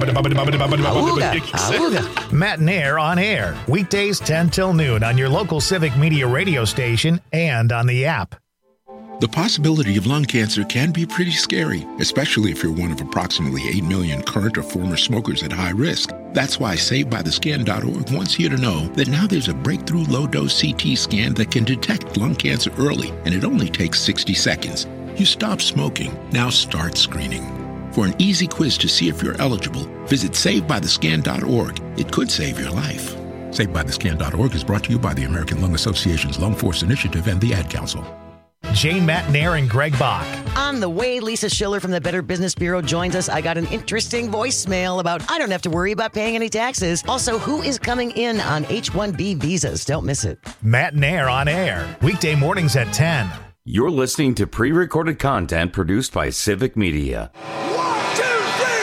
S1: Matt Nair on air. Weekdays 10 till noon on your local Civic Media radio station and on the app.
S25: The possibility of lung cancer can be pretty scary, especially if you're one of approximately 8 million current or former smokers at high risk. That's why SaveByTheScan.org wants you to know that now there's a breakthrough low-dose CT scan that can detect lung cancer early, and it only takes 60 seconds. You stop smoking, now start screening. For an easy quiz to see if you're eligible, visit SaveByTheScan.org. It could save your life. SaveByTheScan.org is brought to you by the American Lung Association's Lung Force Initiative and the Ad Council.
S1: Jane Matt Nair and Greg Bach.
S10: On the way, Lisa Schiller from the Better Business Bureau joins us. I got an interesting voicemail about I don't have to worry about paying any taxes. Also, who is coming in on H-1B visas? Don't miss it.
S1: Matt Nair on air. Weekday mornings at 10.
S18: You're listening to pre-recorded content produced by Civic Media.
S26: 1, 2, 3!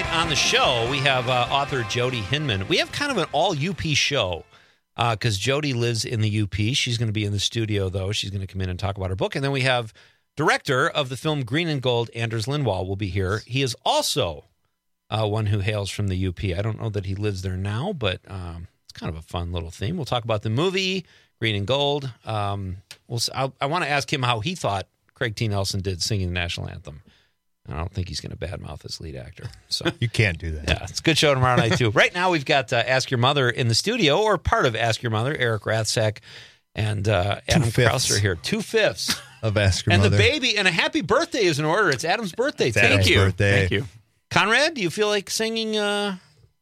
S15: Tonight on the show, we have author Jody Hinman. We have kind of an all-UP show because Jody lives in the UP. She's going to be in the studio, though. She's going to come in and talk about her book. And then we have director of the film Green and Gold, Anders Lindwall, will be here. He is also one who hails from the UP. I don't know that he lives there now, but it's kind of a fun little theme. We'll talk about the movie, Green and Gold. I want to ask him how he thought Craig T. Nelson did singing the national anthem. I don't think he's going to badmouth his lead actor. So
S27: you can't do that.
S15: Yeah, it's a good show tomorrow night, too. Right now, we've got Ask Your Mother in the studio, or part of Ask Your Mother. Eric Rathsack and Adam Krauser here. 2/5
S27: of Ask Your
S15: Mother. And the baby, and a happy birthday is in order. It's Adam's birthday.
S27: Thank you.
S15: Thank you. Conrad, do you feel like singing?
S4: No.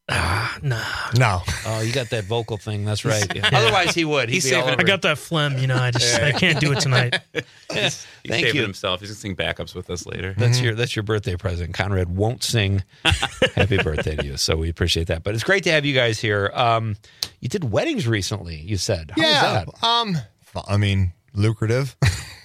S15: Oh, you got that vocal thing. That's right. Yeah. Otherwise, he would.
S4: I got that phlegm. I can't do it tonight.
S28: He's
S15: Thank
S28: saving
S15: you.
S28: himself. He's going to sing backups with us later.
S15: That's your birthday present. Conrad won't sing happy birthday to you, so we appreciate that. But it's great to have you guys here. You did weddings recently, you said. How was that?
S27: I mean, lucrative.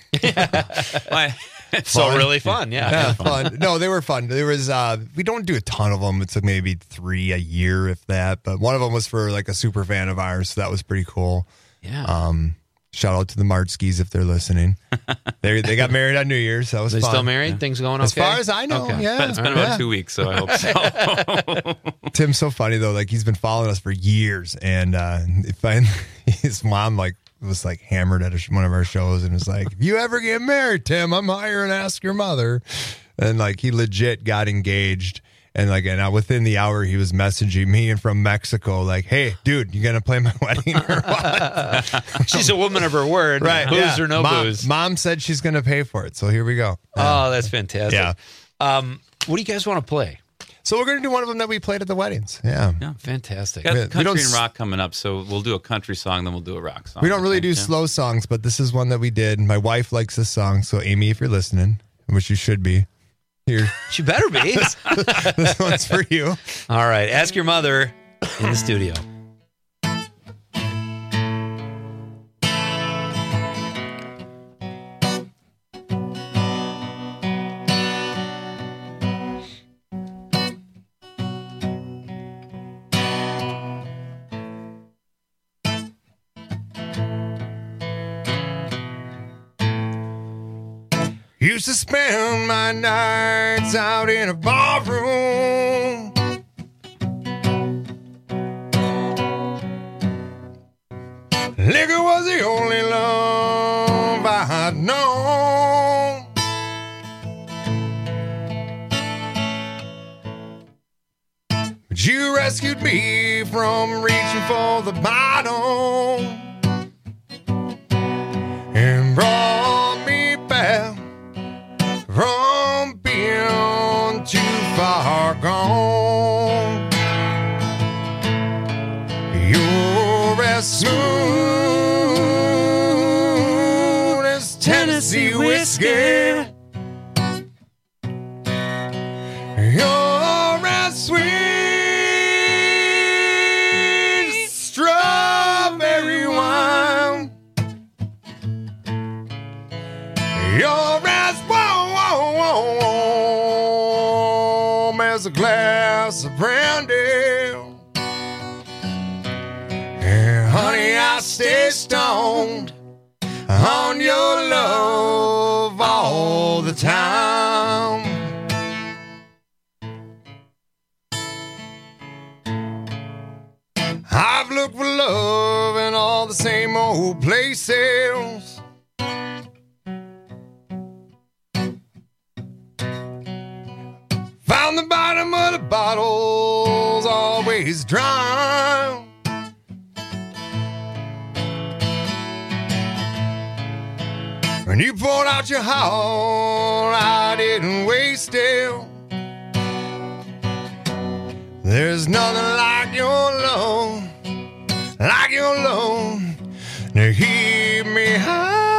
S15: So really fun, yeah.
S27: Fun. No, they were fun. There was we don't do a ton of them. It's like maybe 3 a year, if that. But one of them was for like a super fan of ours, so that was pretty cool.
S15: Yeah.
S27: Shout out to the Martskis if they're listening. They got married on New Year's. So that was
S15: They
S27: fun.
S15: still married? Yeah. Things going okay?
S27: As far as I know,
S15: Okay.
S27: yeah.
S28: It's been about 2 weeks, so I hope so.
S27: Tim's so funny though. Like he's been following us for years, and his mom was hammered at one of our shows and was like, "If you ever get married, Tim, I'm hiring Ask Your Mother." And he legit got engaged. And within the hour, he was messaging me from Mexico, like, "Hey, dude, you gonna play my wedding or what?"
S15: She's a woman of her word,
S27: right?
S15: Booze or no booze.
S27: Mom said she's gonna pay for it, so here we go.
S15: Oh, that's fantastic.
S27: Yeah.
S15: What do you guys want to play?
S27: So we're gonna do one of them that we played at the weddings. Yeah.
S28: Yeah,
S15: fantastic.
S28: Got country and rock coming up, so we'll do a country song, then we'll do a rock song.
S27: We don't really do slow songs, but this is one that we did. My wife likes this song, so Amy, if you're listening, which you should be, here.
S15: She better be.
S27: This one's for you.
S15: All right. Ask Your Mother in the studio.
S27: Used to spend my nights out in a barroom. Liquor was the only love I had known. But you rescued me from reaching for the bottom and brought me back from being too far gone. You're as smooth as Tennessee whiskey. You're as sweet as strawberry wine. You're as warm as a glass of brandy. And honey, I stay stoned on your love all the time. I've looked for love in all the same old places. Found the bottom of the bottles always dry. When you poured out your heart, I didn't waste it. There's nothing like your love, to keep me high.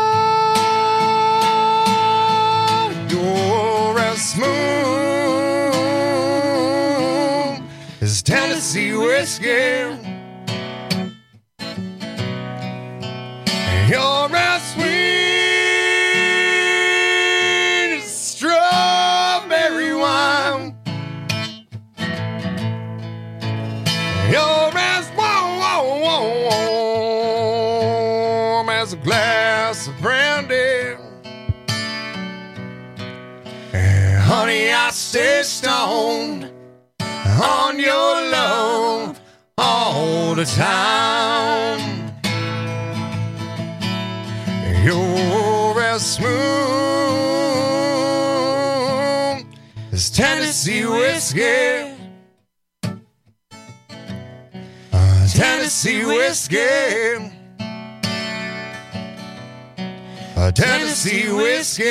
S27: You're as smooth as Tennessee whiskey. You're as sweet as strawberry wine. a glass of brandy. And honey, I stay stoned on your love all the time. You're as smooth as Tennessee whiskey. Tennessee whiskey. Tennessee whiskey.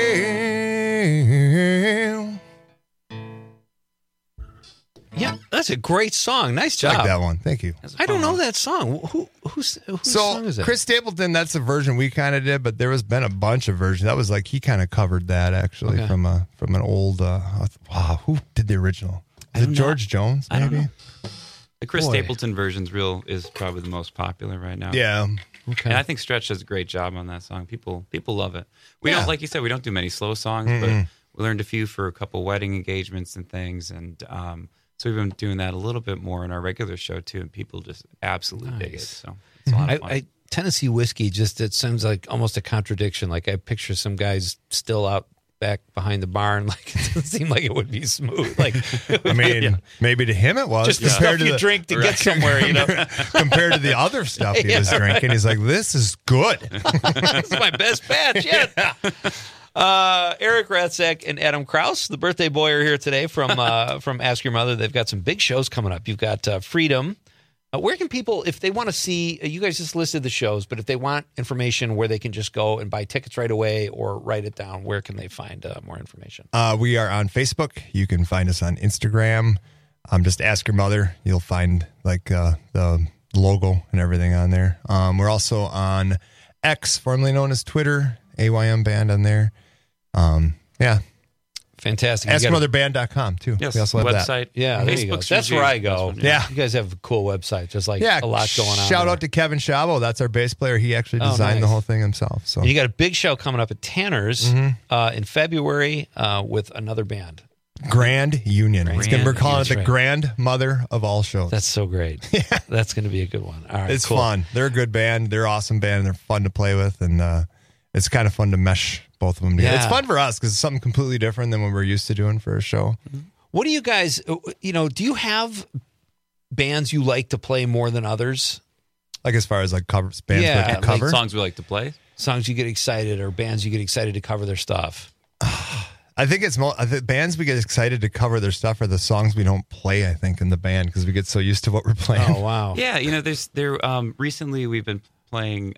S3: Yeah, that's a great song. Nice job.
S27: I like that one. Thank you.
S3: I don't know that song. Whose song is that?
S27: Chris Stapleton, that's a version we kind of did, but there has been a bunch of versions. That was like he kind of covered that actually from an old. Wow, who did the original? Is it George Jones? Maybe.
S28: I don't know. The Chris Stapleton version's is probably the most popular right now.
S27: Yeah.
S28: Okay. And I think Stretch does a great job on that song. People love it. We don't, like you said, we don't do many slow songs, but we learned a few for a couple wedding engagements and things, and so we've been doing that a little bit more in our regular show too, and people just absolutely dig it. So it's a lot of fun.
S3: Tennessee whiskey it sounds like almost a contradiction. Like I picture some guys still out back behind the barn. Like it doesn't seem like it would be smooth. Like
S27: I mean, maybe to him it was
S3: just the stuff you drink to get somewhere. You know,
S27: compared to the other stuff he was drinking, he's like, "This is good.
S3: This is my best batch yet." Eric Ratzak and Adam Krause, the birthday boy, are here today from Ask Your Mother. They've got some big shows coming up. You've got Freedom. Where can people, if they want to see, you guys just listed the shows, but if they want information where they can just go and buy tickets right away or write it down, where can they find more information?
S27: We are on Facebook. You can find us on Instagram. Just Ask Your Mother. You'll find like the logo and everything on there. We're also on X, formerly known as Twitter, AYM Band on there. Yeah.
S3: Fantastic.
S27: AskMotherBand.com too.
S28: Yes.
S27: We also have
S28: website.
S27: that.
S3: Yeah, there you go. That's where I go.
S27: Yeah.
S3: You guys have a cool website. Just like a lot going on.
S27: Shout out to Kevin Shabo. That's our bass player. He actually designed the whole thing himself. So
S3: and you got a big show coming up at Tanner's in February with another band.
S27: Grand Union. We're calling it the grandmother of all shows.
S3: That's so great. Yeah. That's going to be a good one. All right,
S27: it's fun. They're a good band. They're an awesome band. They're fun to play with, and it's kind of fun to mesh both of them together. Yeah. It's fun for us because it's something completely different than what we're used to doing for a show.
S3: What do you guys, do you have bands you like to play more than others?
S27: Like as far as like covers, bands we like to cover?
S28: Like songs we like to play?
S3: Songs you get excited or bands you get excited to cover their stuff?
S27: I think it's bands we get excited to cover their stuff are the songs we don't play, I think, in the band because we get so used to what we're playing.
S3: Oh, wow.
S28: Yeah, recently we've been playing,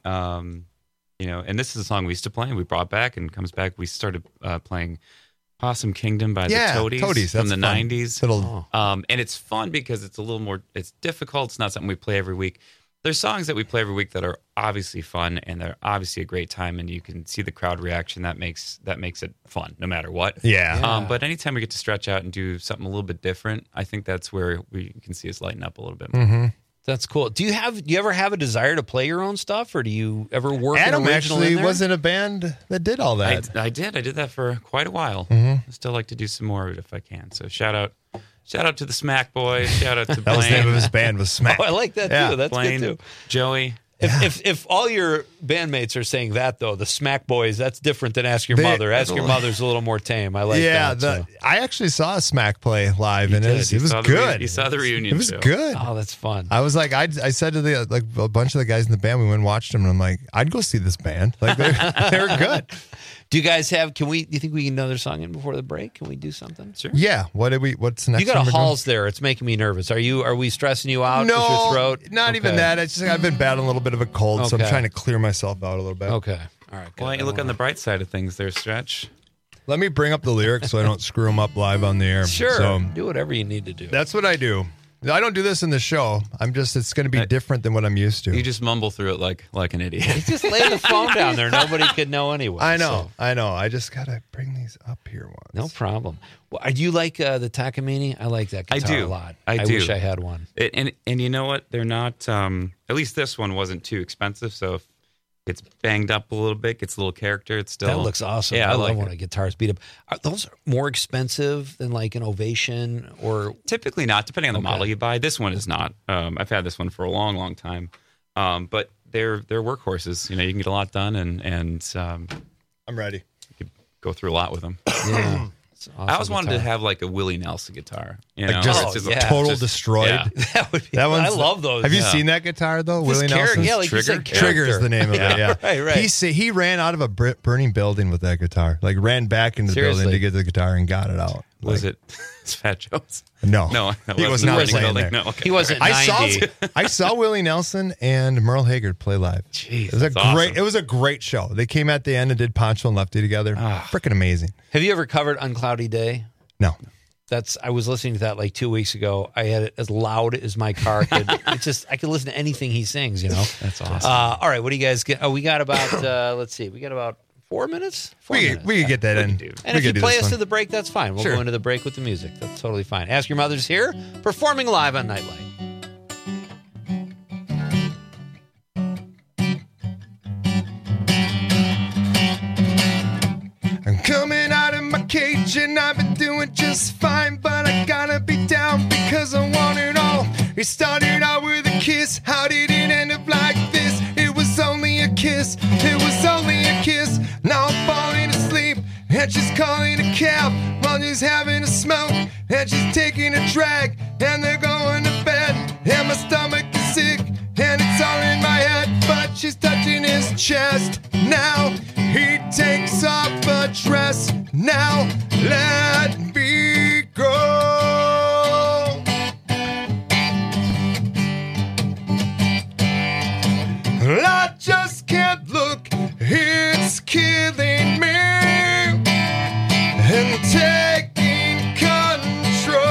S28: and this is a song we used to play and we brought back and comes back. We started playing Possum Kingdom by the Toadies from the 90s. And it's fun because it's a little more, it's difficult. It's not something we play every week. There's songs that we play every week that are obviously fun and they're obviously a great time and you can see the crowd reaction that makes it fun no matter what.
S27: Yeah.
S28: But anytime we get to stretch out and do something a little bit different, I think that's where we can see us lighten up a little bit more.
S3: Mm-hmm. That's cool. Do you ever have a desire to play your own stuff, or do you ever work?
S27: Adam
S3: an original
S27: actually
S3: in there?
S27: was in a band that did all that.
S28: I did that for quite a while.
S27: Mm-hmm.
S28: I still like to do some more of it if I can. So shout out to the Smack Boys. Shout out to Blaine.
S27: That was the name of his band was Smack.
S3: Oh, I like that too. That's
S28: Blaine,
S3: good too.
S28: Joey.
S3: If all your bandmates are saying that though, the Smack Boys, that's different than Ask Your Mother. Ask Your Mother's a little more tame. I like that.
S27: I actually saw a Smack play live, and it was good.
S28: You saw the reunion.
S27: It was good.
S3: Oh, that's fun.
S27: I was like, I said to a bunch of the guys in the band, we went and watched them, and I'm like, I'd go see this band. Like they're good.
S3: Do you guys have? Do you think we can get another song in before the break? Can we do something?
S28: Sure.
S27: Yeah. What's the next?
S3: You got
S27: one
S3: a Halls there. It's making me nervous. Are we stressing you out?
S27: No,
S3: with your throat?
S27: Not even that. It's just I've been battling a little bit of a cold, so I'm trying to clear myself out a little bit.
S3: Okay. All right.
S28: Why don't you look on the bright side of things there, Stretch?
S27: Let me bring up the lyrics so I don't screw them up live on the air.
S3: Sure.
S27: So,
S3: do whatever you need to do.
S27: That's what I do. I don't do this in the show. It's going to be different than what I'm used to.
S28: You just mumble through it like an idiot.
S3: You just lay the phone down there. Nobody could know anyway.
S27: I know. I just got to bring these up here once.
S3: No problem. Well, do you like the Takamine? I like that guitar a lot. I
S28: do.
S3: wish I had one.
S28: And you know what? They're not, at least this one wasn't too expensive. So if it's banged up a little bit, gets a little character, it's still.
S3: That looks awesome.
S28: Yeah,
S3: I love when a guitar's beat up. Are those more expensive than like an Ovation or?
S28: Typically not, depending on the model you buy. This one is not. I've had this one for a long, long time. But they're workhorses. You can get a lot done, and
S27: I'm ready.
S28: You could go through a lot with them.
S3: Yeah. Awesome
S28: I always wanted to
S3: guitar.
S28: have like a Willie Nelson guitar.
S27: Total destroyed.
S28: Yeah.
S3: That would be.
S27: That one's,
S3: I love those.
S27: Have you seen that guitar though? Willie Nelson.
S3: Yeah, like you said,
S27: Trigger is the name of it. Yeah,
S3: right.
S27: He ran out of a burning building with that guitar. Like ran back into the building to get the guitar and got it out.
S28: Was it Fat Joe's?
S27: No,
S28: he
S27: was not playing there.
S28: No, okay.
S3: He wasn't 90.
S27: I saw Willie Nelson and Merle Haggard play live.
S28: Jeez,
S27: it was
S28: awesome.
S27: It was a great show. They came at the end and did Pancho and Lefty together. Freaking amazing.
S3: Have you ever covered Uncloudy Day?
S27: No.
S3: I was listening to that like 2 weeks ago. I had it as loud as my car could. I could listen to anything he sings,
S28: That's awesome.
S3: All right, what do you guys get? We got about, let's see, we got about 4 minutes?
S27: We could get that in.
S3: And if you play us to the break, that's fine. We'll go into the break with the music. That's totally fine. Ask Your Mother's here, performing live on Nightlight.
S27: I'm coming out of my cage and I've been doing just fine, but I gotta be down because I want it all. It started out with a kiss. How did it end up like this? It was only a kiss. It was only a kiss. Now I'm falling asleep and she's calling a cab while she's having a smoke and she's taking a drag and they're going to bed and my stomach is sick and it's all in my head, but she's touching his chest. Now he takes off a dress. Now let me go. I just can't look. It's killing me and taking control.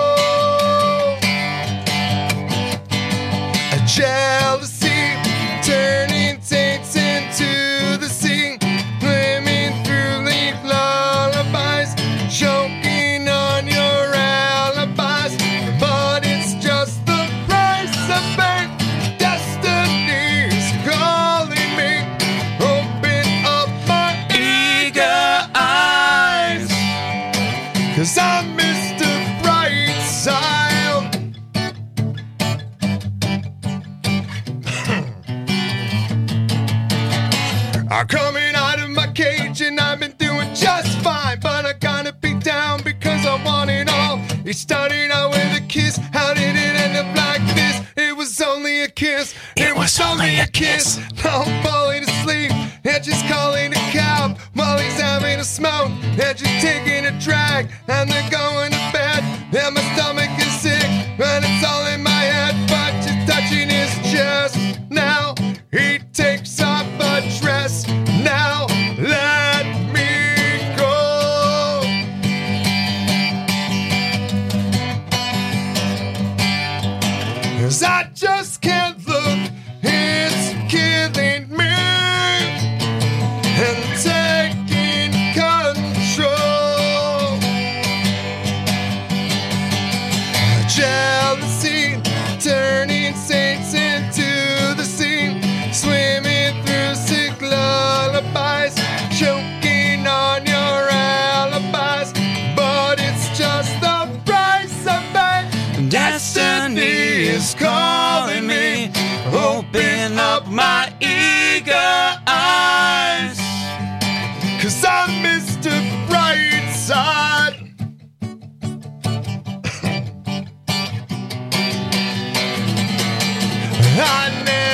S27: Jealousy turning taints into the sea, swimming through leaf lullabies, choking on your alibis. But it's just the price of fate. Destiny's calling me. Open up my eager eyes, 'cause I'm Mr. Brightside. I'm coming out of my cage and I've been doing just fine, but I gotta be down because I want it all. It started out with a kiss. How did it end up like this? It was only a kiss. It was only a kiss. Now I'm falling asleep and she's calling a cab while he's having a smoke and she's taking a drag and they're going to bed and my stomach is sick and it's all in my head, but she's touching his chest. Now he takes off a dress. Now let me go. 'Cause I just can't look. It's killing me and taking control. Jealousy turning saints into the sea, swimming through sick lullabies, choking on your alibis. But it's just the price of it. Destiny is calling me. Open up my eager eyes, 'cause I'm Mr. Brightside. I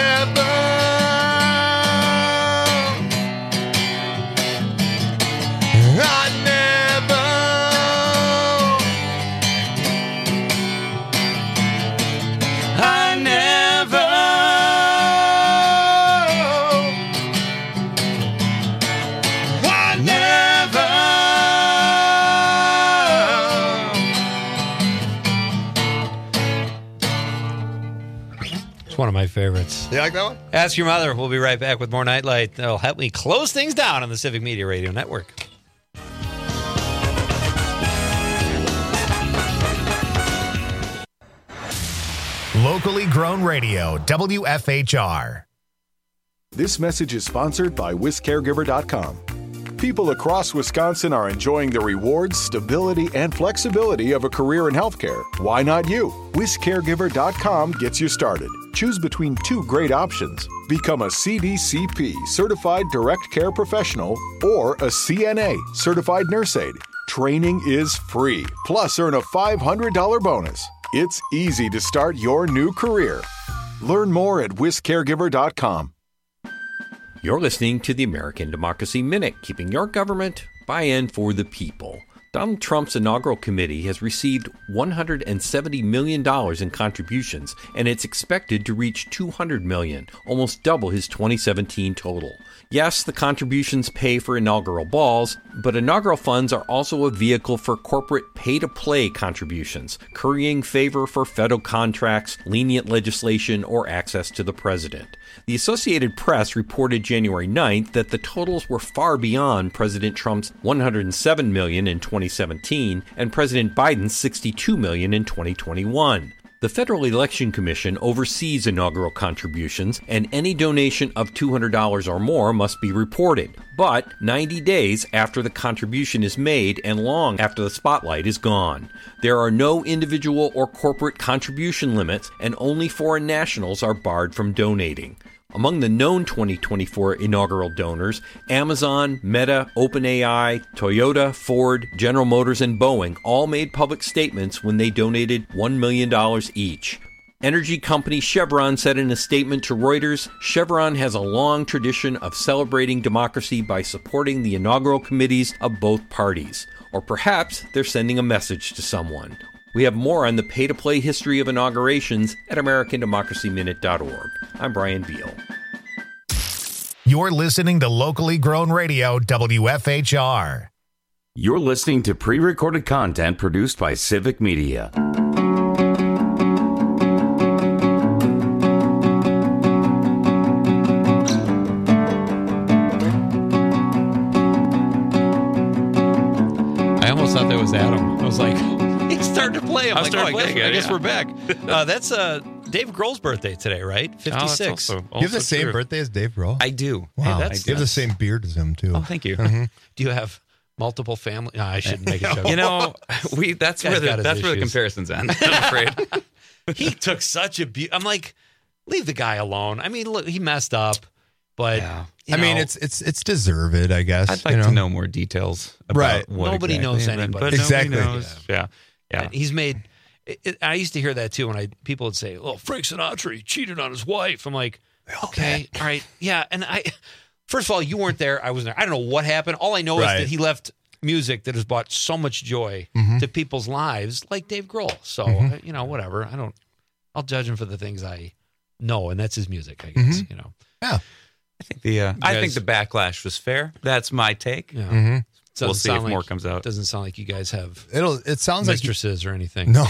S3: It's one of my favorites.
S27: You like that one?
S3: Ask Your Mother. We'll be right back with more Nightlight. That'll help me close things down on the Civic Media Radio Network.
S1: Locally grown radio, WFHR.
S5: This message is sponsored by WisCaregiver.com. people across Wisconsin are enjoying the rewards, stability, and flexibility of a career in healthcare. Why not you? WisCaregiver.com gets you started. Choose between two great options. Become a CDCP, Certified Direct Care Professional, or a CNA, Certified Nurse Aide. Training is free. Plus, earn a $500 bonus. It's easy to start your new career. Learn more at WisCaregiver.com.
S12: You're listening to the American Democracy Minute, keeping your government by and for the people. Donald Trump's inaugural committee has received $170 million in contributions, and it's expected to reach $200 million, almost double his 2017 total. Yes, the contributions pay for inaugural balls, but inaugural funds are also a vehicle for corporate pay-to-play contributions, currying favor for federal contracts, lenient legislation, or access to the president. The Associated Press reported January 9th that the totals were far beyond President Trump's $107 million in 2017 and President Biden's $62 million in 2021. The Federal Election Commission oversees inaugural contributions, and any donation of $200 or more must be reported, but 90 days after the contribution is made and long after the spotlight is gone. There are no individual or corporate contribution limits, and only foreign nationals are barred from donating. Among the known 2024 inaugural donors, Amazon, Meta, OpenAI, Toyota, Ford, General Motors, and Boeing all made public statements when they donated $1 million each. Energy company Chevron said in a statement to Reuters, Chevron has a long tradition of celebrating democracy by supporting the inaugural committees of both parties. Or perhaps they're sending a message to someone. We have more on the pay-to-play history of inaugurations at AmericanDemocracyMinute.org. I'm Brian Beal.
S1: You're listening to locally grown radio, WFHR.
S18: You're listening to pre-recorded content produced by Civic Media.
S3: I almost thought that was Adam. I was like, he started to play. I guess we're back. That's Dave Grohl's birthday today, right? 56.
S27: You have the same birthday as Dave Grohl?
S3: I do.
S27: Wow.
S3: Hey,
S27: you have the same beard as him, too.
S3: Oh, thank you.
S27: Mm-hmm.
S3: Do you have multiple family? No, I shouldn't make a joke.
S28: You know, that's where the comparisons end, I'm afraid.
S3: He took such a I'm like, leave the guy alone. I mean, look, he messed up, but
S27: I mean, it's deserved, I guess.
S28: I'd like to know more details about what
S3: nobody knows anybody.
S28: But
S27: exactly.
S28: Nobody knows. Yeah.
S3: And he's made. I used to hear that too when people would say, "Oh, Frank Sinatra, he cheated on his wife." I'm like, okay, all right, yeah. And first of all, you weren't there. I wasn't there. I don't know what happened. All I know is that he left music that has brought so much joy to people's lives, like Dave Grohl. So whatever. I'll judge him for the things I know, and that's his music, I guess.
S27: Yeah.
S28: I think the backlash was fair. That's my take.
S3: Yeah.
S28: We'll see if more comes out.
S3: Doesn't sound like you guys have
S27: it sounds
S3: mistresses or anything.
S27: No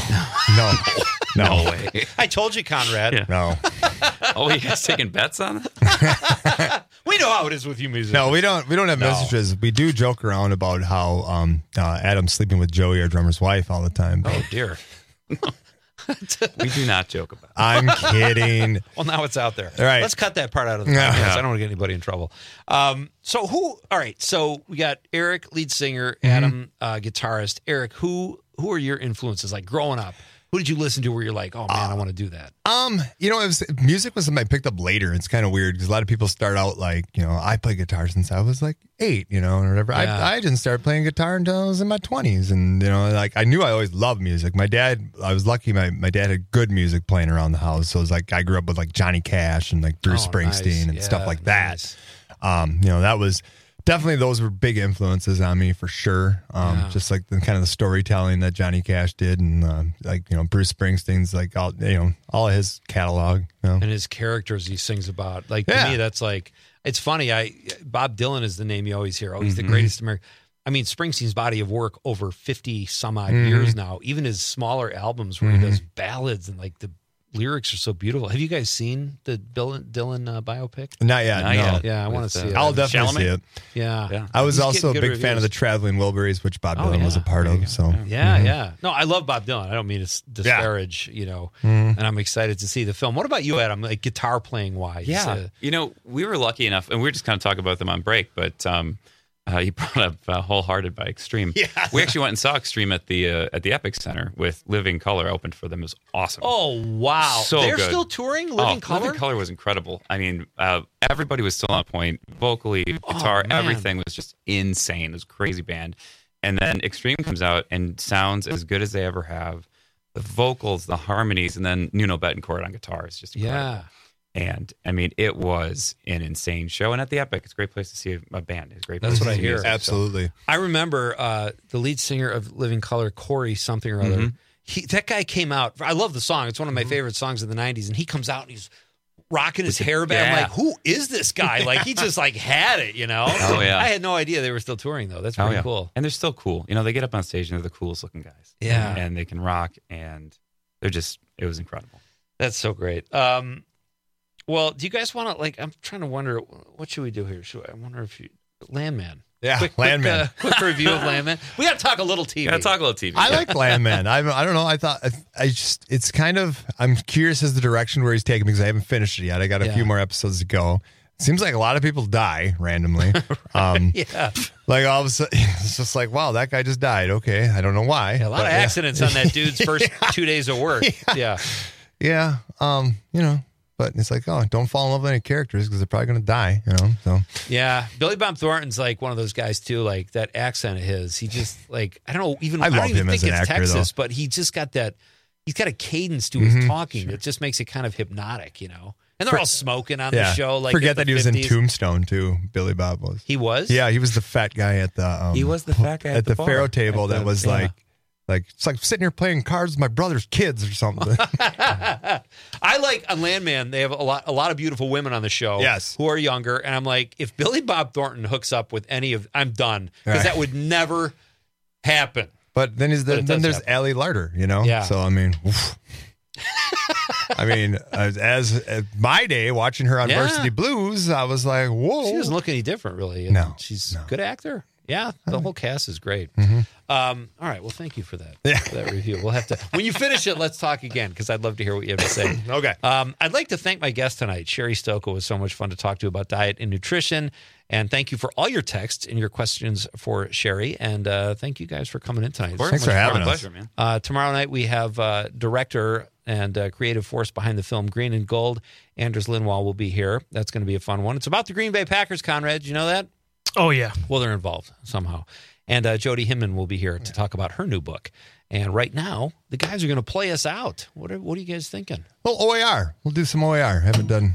S3: way. I told you, Conrad.
S27: Yeah. No.
S28: Oh, you guys taking bets on it?
S3: We know how it is with you musicians.
S27: No, we don't have mistresses. We do joke around about how Adam's sleeping with Joey, our drummer's wife, all the time.
S3: Oh dear.
S28: We do not joke about it.
S27: I'm kidding.
S3: Well, now it's out there.
S27: All right.
S3: Let's cut that part out of the podcast. I don't want to get anybody in trouble. So we got Eric, lead singer, Adam, guitarist. Eric, who are your influences like growing up? Who did you listen to where you're like, oh man, I want to do that?
S27: Music was something I picked up later. It's kind of weird because a lot of people start out like, I play guitar since I was like 8, or whatever. Yeah. I didn't start playing guitar until I was in my 20s. And, I knew I always loved music. My dad, I was lucky my dad had good music playing around the house. So it was like, I grew up with like Johnny Cash and like Bruce Springsteen and stuff like that. That was definitely, those were big influences on me for sure. Just like the kind of the storytelling that Johnny Cash did, and Bruce Springsteen's like all of his catalog,
S3: and his characters he sings about. Like to me, that's like, it's funny. Bob Dylan is the name you always hear. Oh, he's the greatest American. I mean, Springsteen's body of work over 50 some odd years now. Even his smaller albums where he does ballads and like the lyrics are so beautiful. Have you guys seen the Dylan biopic?
S27: Not yet. No.
S3: Yeah, I want to see it.
S27: I'll definitely see it.
S3: Yeah.
S27: I was also a big fan of the Traveling Wilburys, which Bob Dylan was a part of. So
S3: yeah. No, I love Bob Dylan. I don't mean to disparage, and I'm excited to see the film. What about you, Adam? Like guitar playing wise?
S28: Yeah. We were lucky enough, and we were just kind of talking about them on break, but He brought up Wholehearted by Extreme.
S3: Yes.
S28: We actually went and saw Extreme at the Epic Center with Living Color opened for them. It was awesome.
S3: Oh, wow.
S28: So
S3: They're
S28: good.
S3: still touring Living Color?
S28: Living Color was incredible. I mean, everybody was still on point. Vocally, guitar, everything was just insane. It was a crazy band. And then Extreme comes out and sounds as good as they ever have. The vocals, the harmonies, and then Nuno Betancourt on guitar is just incredible.
S3: Yeah.
S28: And I mean, it was an insane show. And at the Epic, it's a great place to see a band. It's a great.
S3: That's
S28: place
S3: what
S28: to
S3: I
S28: see
S3: hear.
S28: music, so.
S27: Absolutely.
S3: I remember the lead singer of Living Color, Corey something or other. That guy came out. I love the song. It's one of my favorite songs of the 90s. And he comes out and he's rocking his hair back. I'm like, who is this guy? Like, he just like had it, you know?
S28: Oh, yeah.
S3: I had no idea they were still touring, though. That's pretty cool.
S28: And they're still cool. You know, they get up on stage and they're the coolest looking guys.
S3: Yeah.
S28: And they can rock. And they're just, it was incredible.
S3: That's so great. Well, do you guys want to, like, I'm trying to wonder, what should we do here? I wonder if you, Landman.
S27: Yeah,
S3: Landman. Quick review of Landman. We got to talk a little TV.
S27: I like Landman. I don't know. I thought, it's kind of, I'm curious as the direction where he's taking because I haven't finished it yet. I got a few more episodes to go. Seems like a lot of people die randomly.
S3: Yeah.
S27: Like all of a sudden, it's just like, wow, that guy just died. Okay. I don't know why.
S3: A lot of accidents on that dude's first 2 days of work. Yeah.
S27: Yeah. You know, but it's like, oh, don't fall in love with any characters because they're probably going to die, you know? So,
S3: yeah. Billy Bob Thornton's like one of those guys too, like that accent of his. He just like, I don't know,
S27: I
S3: don't
S27: love
S3: even
S27: him
S3: think
S27: as an
S3: it's
S27: actor,
S3: Texas,
S27: though.
S3: but he just got that, he's got a cadence to his talking that just makes it kind of hypnotic, you know? And they're all smoking on the show. Like
S27: forget
S3: at
S27: that
S3: the
S27: he was in
S3: 50s.
S27: Tombstone too. Billy Bob was.
S3: He was?
S27: Yeah, he was the fat guy at the.
S28: He was the fat guy
S27: at the
S28: bar.
S27: Faro table.
S28: At
S27: That
S28: the-
S27: was
S28: yeah.
S27: like it's like sitting here playing cards with my brother's kids or something.
S3: I like on Landman, they have a lot of beautiful women on the show.
S27: Yes.
S3: Who are younger. And I'm like, if Billy Bob Thornton hooks up with any of, I'm done. Because
S27: Right.
S3: that would never happen.
S27: But then
S3: But
S27: then
S3: it
S27: there's
S3: does
S27: Allie Larder, you know.
S3: Yeah.
S27: So I mean, oof. I mean, as my day watching her on
S3: Yeah.
S27: Varsity Blues, I was like, whoa.
S3: She doesn't look any different, really.
S27: No,
S3: She's a good actor. Yeah, the whole cast is great. All right, well, thank you for that, for that review. We'll have to, when you finish it, let's talk again, because I'd love to hear what you have to say.
S27: Okay.
S3: I'd like to thank my guest tonight, Sherry Stokoe. It was so much fun to talk to about diet and nutrition. And thank you for all your texts and your questions for Sherry. And thank you guys for coming in tonight.
S27: Thanks for having us.
S28: Pleasure, man.
S3: Tomorrow night, we have director and creative force behind the film Green and Gold. Anders Lindwall will be here. That's going to be a fun one. It's about the Green Bay Packers, Conrad. Did you know that?
S4: Oh, yeah.
S3: Well, they're involved somehow. And Jody Hinman will be here to talk about her new book. And right now, the guys are going to play us out. What are you guys thinking?
S27: Well, OAR. We'll do some OAR. Haven't done.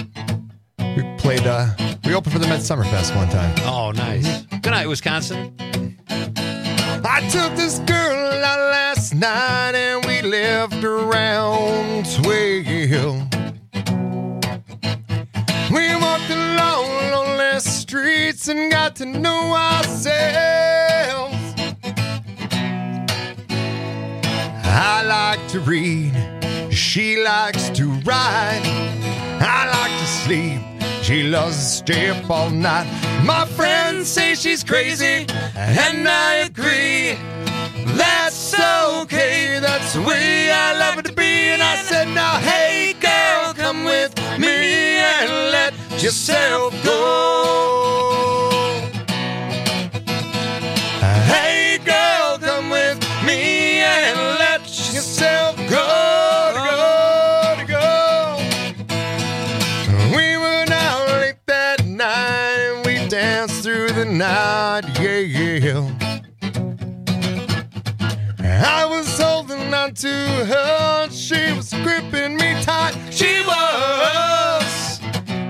S27: We played. We opened for them at Summerfest one time.
S3: Oh, nice. Good night, Wisconsin.
S27: I took this girl out last night and we left around 12. We walked along lonely streets and got to know ourselves. I like to read, she likes to ride. I like to sleep, she loves to stay up all night. My friends say she's crazy, and I agree. That's okay, that's the way I love it to be. And I said, now, hey girl, come with me and let yourself go. Hey girl, come with me and let yourself go, go. We were down late that night and we danced through the night, yeah. I was holding on to her, she was gripping me tight. She was.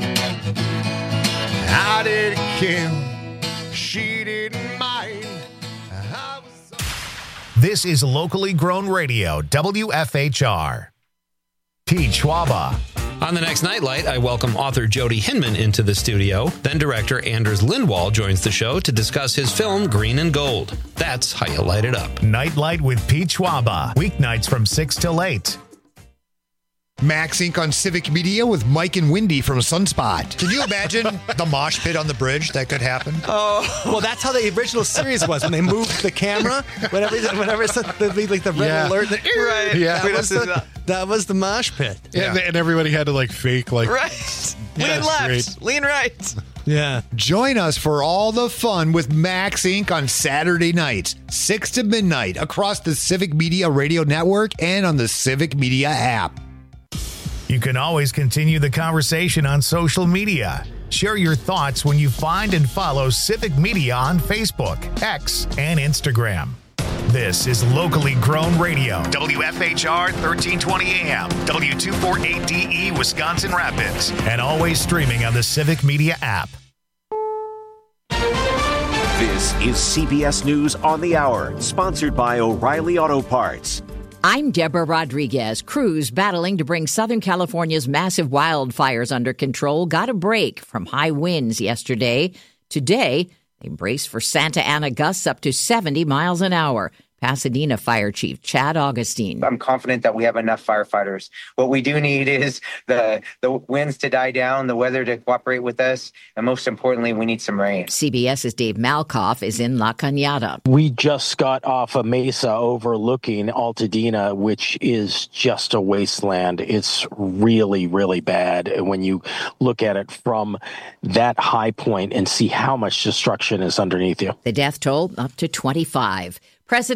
S27: I didn't care, she didn't mind. I was.
S1: This is locally grown radio, WFHR. Pete Schwaba.
S3: On the next Nightlight, I welcome author Jody Hinman into the studio. Then director Anders Lindwall joins the show to discuss his film Green and Gold. That's how you light it up.
S1: Nightlight with Pete Schwaba. Weeknights from 6 till 8.
S6: Max Inc. on Civic Media with Mike and Wendy from Sunspot.
S17: Can you imagine the mosh pit on the bridge that could happen?
S19: Oh, well, that's how the original series was when they moved the camera. Whenever it's like the red alert, right?
S6: Yeah,
S19: that was the mosh pit.
S6: Yeah. And everybody had to like fake like
S19: right. Lean left, lean right. Yeah.
S6: Join us for all the fun with Max Inc. on Saturday nights, 6 to midnight, across the Civic Media Radio Network and on the Civic Media app.
S1: You can always continue the conversation on social media. Share your thoughts when you find and follow Civic Media on Facebook, X, and Instagram. This is locally grown radio. WFHR 1320 AM, W248DE, Wisconsin Rapids, and always streaming on the Civic Media app.
S7: This is CBS News on the Hour, sponsored by O'Reilly Auto Parts.
S2: I'm Deborah Rodriguez. Crews battling to bring Southern California's massive wildfires under control got a break from high winds yesterday. Today, they brace for Santa Ana gusts up to 70 miles an hour. Pasadena Fire Chief Chad Augustine.
S8: I'm confident that we have enough firefighters. What we do need is the winds to die down, the weather to cooperate with us, and most importantly, we need some rain.
S2: CBS's Dave Malkoff is in La Cañada.
S9: We just got off a mesa overlooking Altadena, which is just a wasteland. It's really, really bad when you look at it from that high point and see how much destruction is underneath you.
S2: The death toll up to 25. President